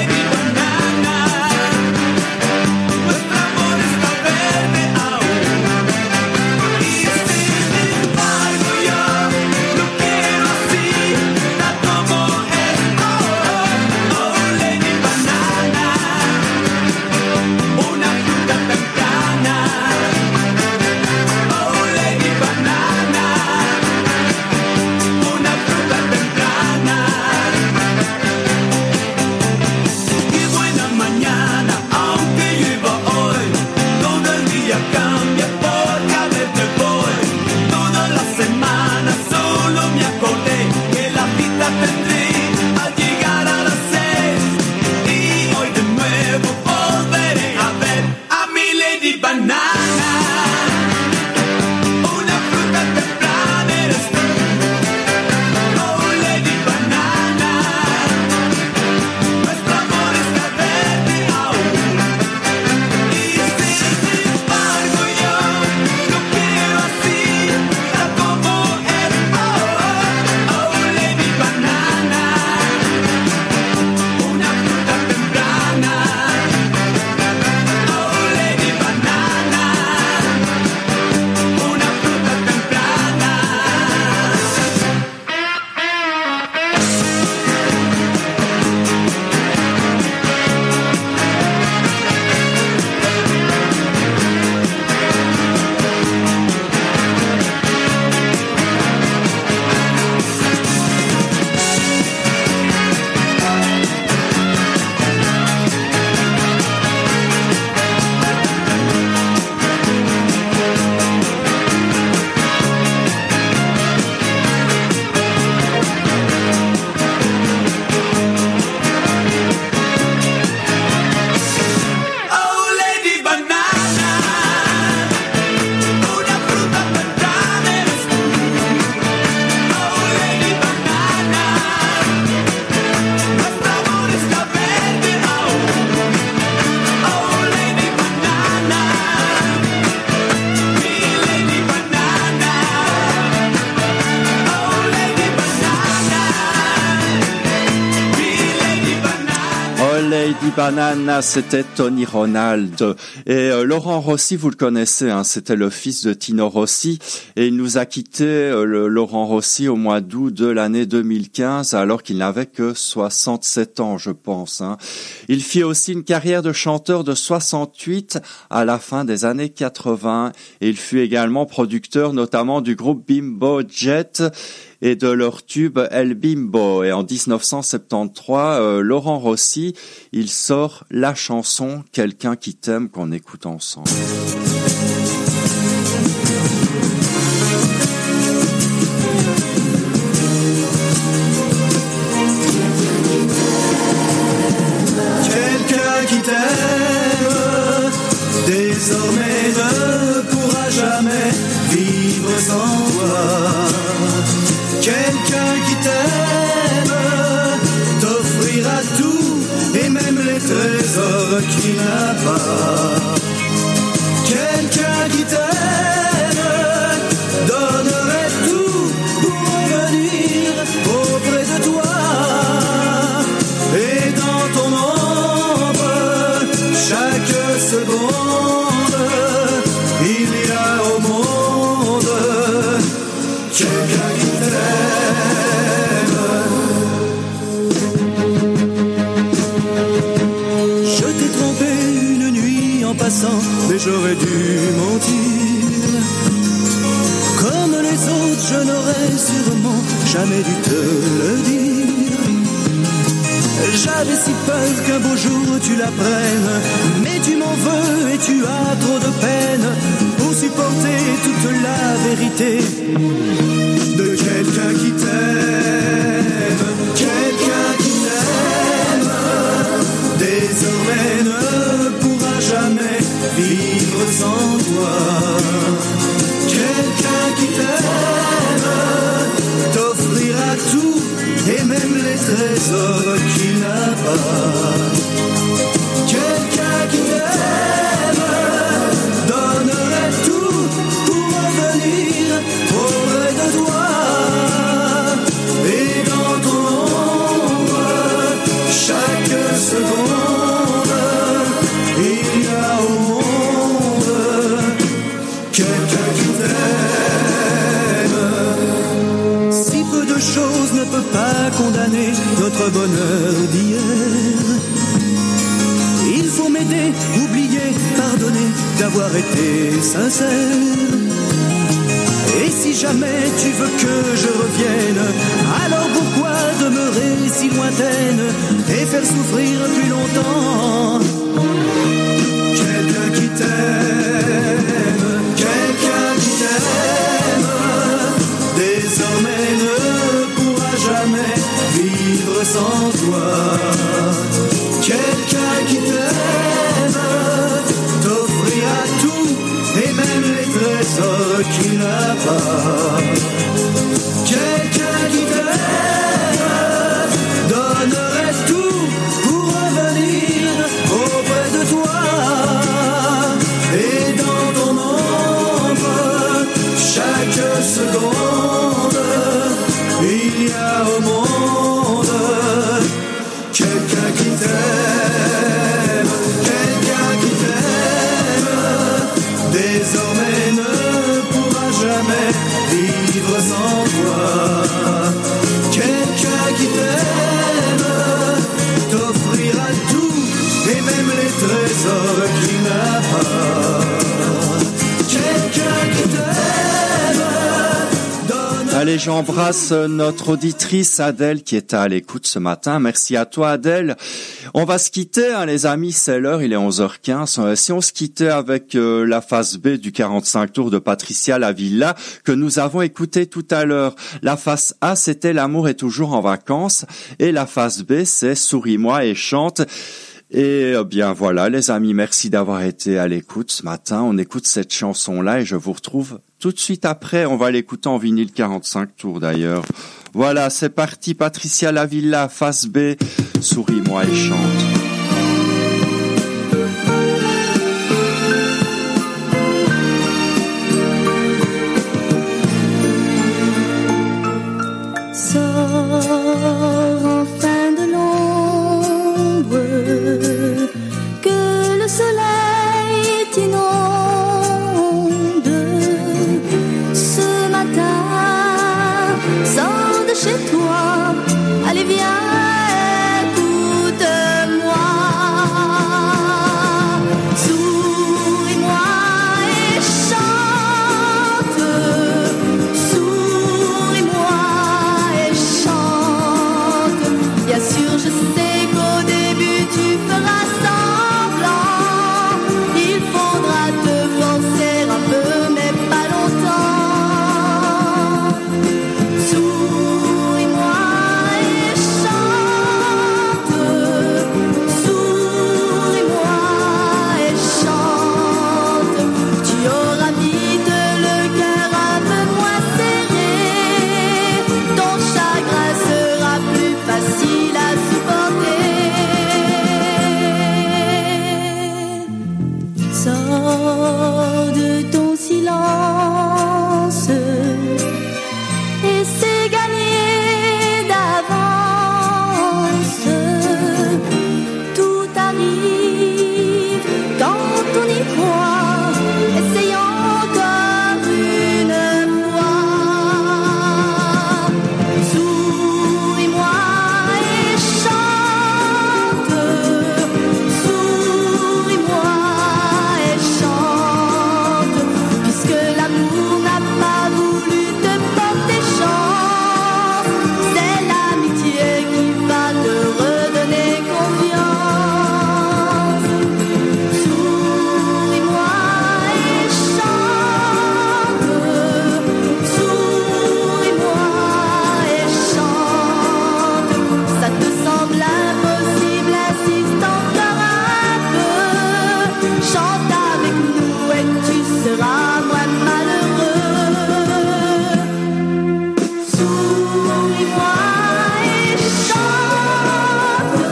Lady Banana, c'était Tony Ronald. Et Laurent Rossi, vous le connaissez, hein, c'était le fils de Tino Rossi. Et il nous a quitté, Laurent Rossi, au mois d'août de l'année 2015, alors qu'il n'avait que 67 ans, je pense. Hein. Il fit aussi une carrière de chanteur de 68 à la fin des années 80. Et il fut également producteur, notamment du groupe Bimbo Jet et de leur tube El Bimbo. Et en 1973, Laurent Rossi, il sort la chanson « Quelqu'un qui t'aime » qu'on écoute ensemble. Quelqu'un qui t'aime désormais ne pourra jamais vivre sans toi. Quelqu'un qui t'aime t'offrira tout et même les trésors qu'il n'a pas. Quelqu'un qui t'aime donnerait tout pour revenir auprès de toi. Et dans ton ombre, chaque seconde, il y a au monde quelqu'un qui mais j'aurais dû mentir. Comme les autres, je n'aurais sûrement jamais dû te le dire. J'avais si peur qu'un beau jour tu l'apprennes, mais tu m'en veux et tu as trop de peine pour supporter toute la vérité de quelqu'un qui t'aime. Quelqu'un qui t'aime désormais ne pourra jamais vivre sans toi. Quelqu'un qui t'aime t'offrira tout et même les trésors qu'il n'a pas. Quelqu'un qui t'aime donnerait tout pour revenir auprès de toi. Et dans ton ombre, chaque seconde, il y a au monde quelqu'un qui t'aime. Si peu de choses ne peut pas condamner notre bonheur d'hier, il faut m'aider, oublier, pardonner d'avoir été sincère. Et si jamais tu veux que je revienne, alors pourquoi demeurer si lointaine et faire souffrir plus longtemps? Quelqu'un qui t'aime, quelqu'un qui t'aime, désormais ne pourra jamais vivre sans toi. Quelqu'un qui t'aime t'offrira tout et même les trésors qu'il n'a pas. Quelqu'un qui t'aime donnerait tout pour revenir auprès de toi. Et dans ton ombre, chaque seconde, il y a au monde quelqu'un qui t'aime, quelqu'un qui t'aime, désormais ne pourra jamais vivre sans toi. Quelqu'un qui t'aime t'offrira tout et même les trésors qu'il n'a pas. Quelqu'un qui t'aime donne... Allez, j'embrasse notre auditrice Adèle qui est à l'écoute ce matin. Merci à toi Adèle. On va se quitter, hein, les amis, c'est l'heure, il est 11h15. Si on se quittait avec la phase B du 45 tours de Patricia Lavilla que nous avons écouté tout à l'heure. La phase A, c'était L'amour est toujours en vacances. Et la phase B, c'est Souris-moi et chante. Et bien voilà, les amis, merci d'avoir été à l'écoute ce matin. On écoute cette chanson-là et je vous retrouve tout de suite après. On va l'écouter en vinyle 45 tours d'ailleurs. Voilà, c'est parti, Patricia Lavilla, face B, Souris-moi et chante. Sors enfin de l'ombre, que le soleil t'inonde. Ce matin, sors de chez toi, allez viens, écoute-moi. Souris-moi et chante, souris-moi et chante. Bien sûr, je sais qu'au début tu feras semblant. Il faudra te forcer un peu, mais pas longtemps. Souris-moi et chante, souris-moi et chante. Tu auras vite le cœur un peu moins serré. Ton chagrin sera plus facile à supporter. Sors de ton silence et c'est gagné d'avance. Tout arrive quand on y croit. Essaye encore une fois. Souris-moi et chante, souris-moi et chante. Puisque l'amour n'a pas voulu te porter chance, c'est l'amitié qui va te redonner confiance. Souris-moi et chante, souris-moi et chante. Ça te semble impossible, insiste encore un peu. Chante avec nous et tu seras moins malheureux. Souris-moi et chante,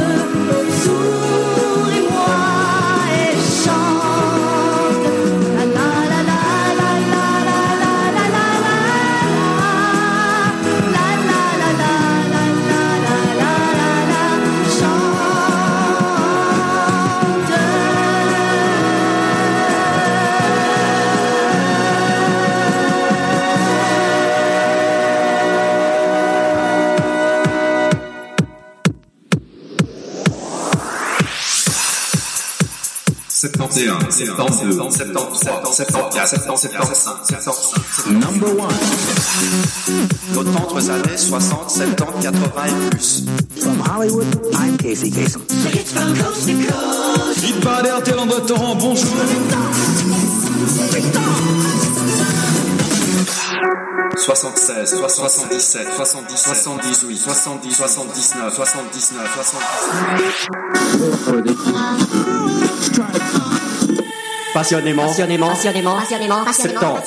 souris-moi et chante. La la la la la la la la la la la la la la la la Number one. Nos tendres années 60, 70, 80 et plus. From Hollywood, I'm Casey Kasem. Hit parade RTL en Torrent, bonjour. 76, 77, 70, 78, 70, 79, 79, 79. Passionnément. Passionnément. Septembre.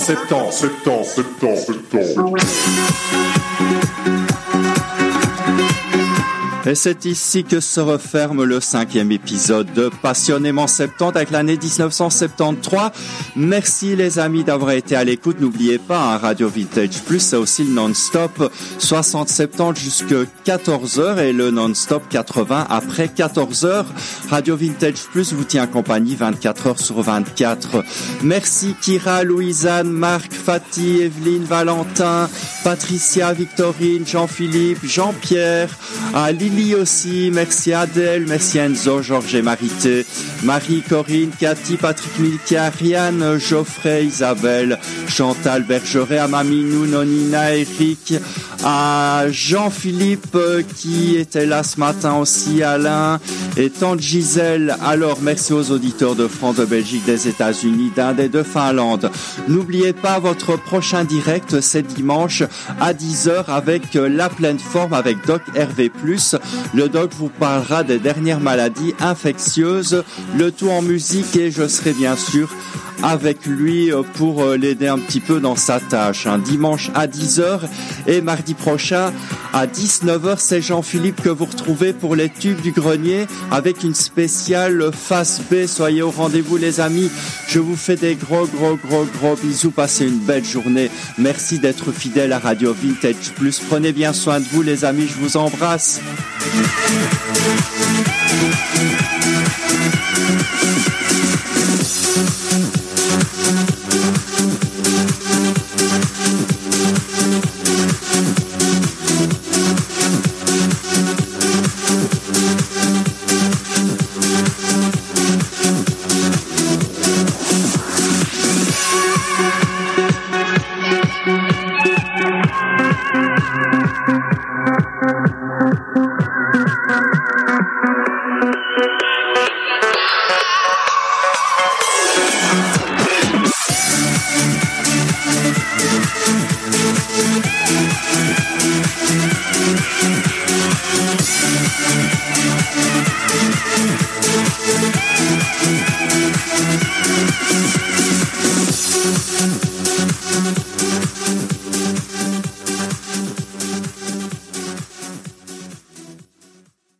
Et c'est ici que se referme le 5e épisode de Passionnément 70 avec l'année 1973. Merci les amis d'avoir été à l'écoute. N'oubliez pas, Radio Vintage Plus, c'est aussi le non-stop 60-70 jusqu'à 14h et le non-stop 80 après 14h. Radio Vintage Plus vous tient compagnie 24h sur 24. Merci Kira, Louisanne, Marc, Fatih, Evelyne, Valentin, Patricia, Victorine, Jean-Philippe, Jean-Pierre, à Lily aussi, merci Adèle, merci Enzo, Georges et Marité, Marie, Corinne, Cathy, Patrick, Milky, Ariane, Geoffrey, Isabelle, Chantal, Bergeret, à Maminou, Nonina, Eric, à Jean-Philippe qui était là ce matin aussi, Alain et tante Gisèle. Alors merci aux auditeurs de France, de Belgique, des États-Unis, d'Inde et de Finlande. N'oubliez pas votre prochain direct, c'est dimanche à 10h avec La Pleine Forme avec Doc Hervé+. Le doc vous parlera des dernières maladies infectieuses, le tout en musique et je serai bien sûr avec lui pour l'aider un petit peu dans sa tâche. Dimanche à 10h et mardi prochain à 19h, c'est Jean-Philippe que vous retrouvez pour les tubes du grenier avec une spéciale face B. Soyez au rendez-vous les amis. Je vous fais des gros bisous. Passez une belle journée. Merci d'être fidèle à Radio Vintage Plus. Prenez bien soin de vous les amis. Je vous embrasse.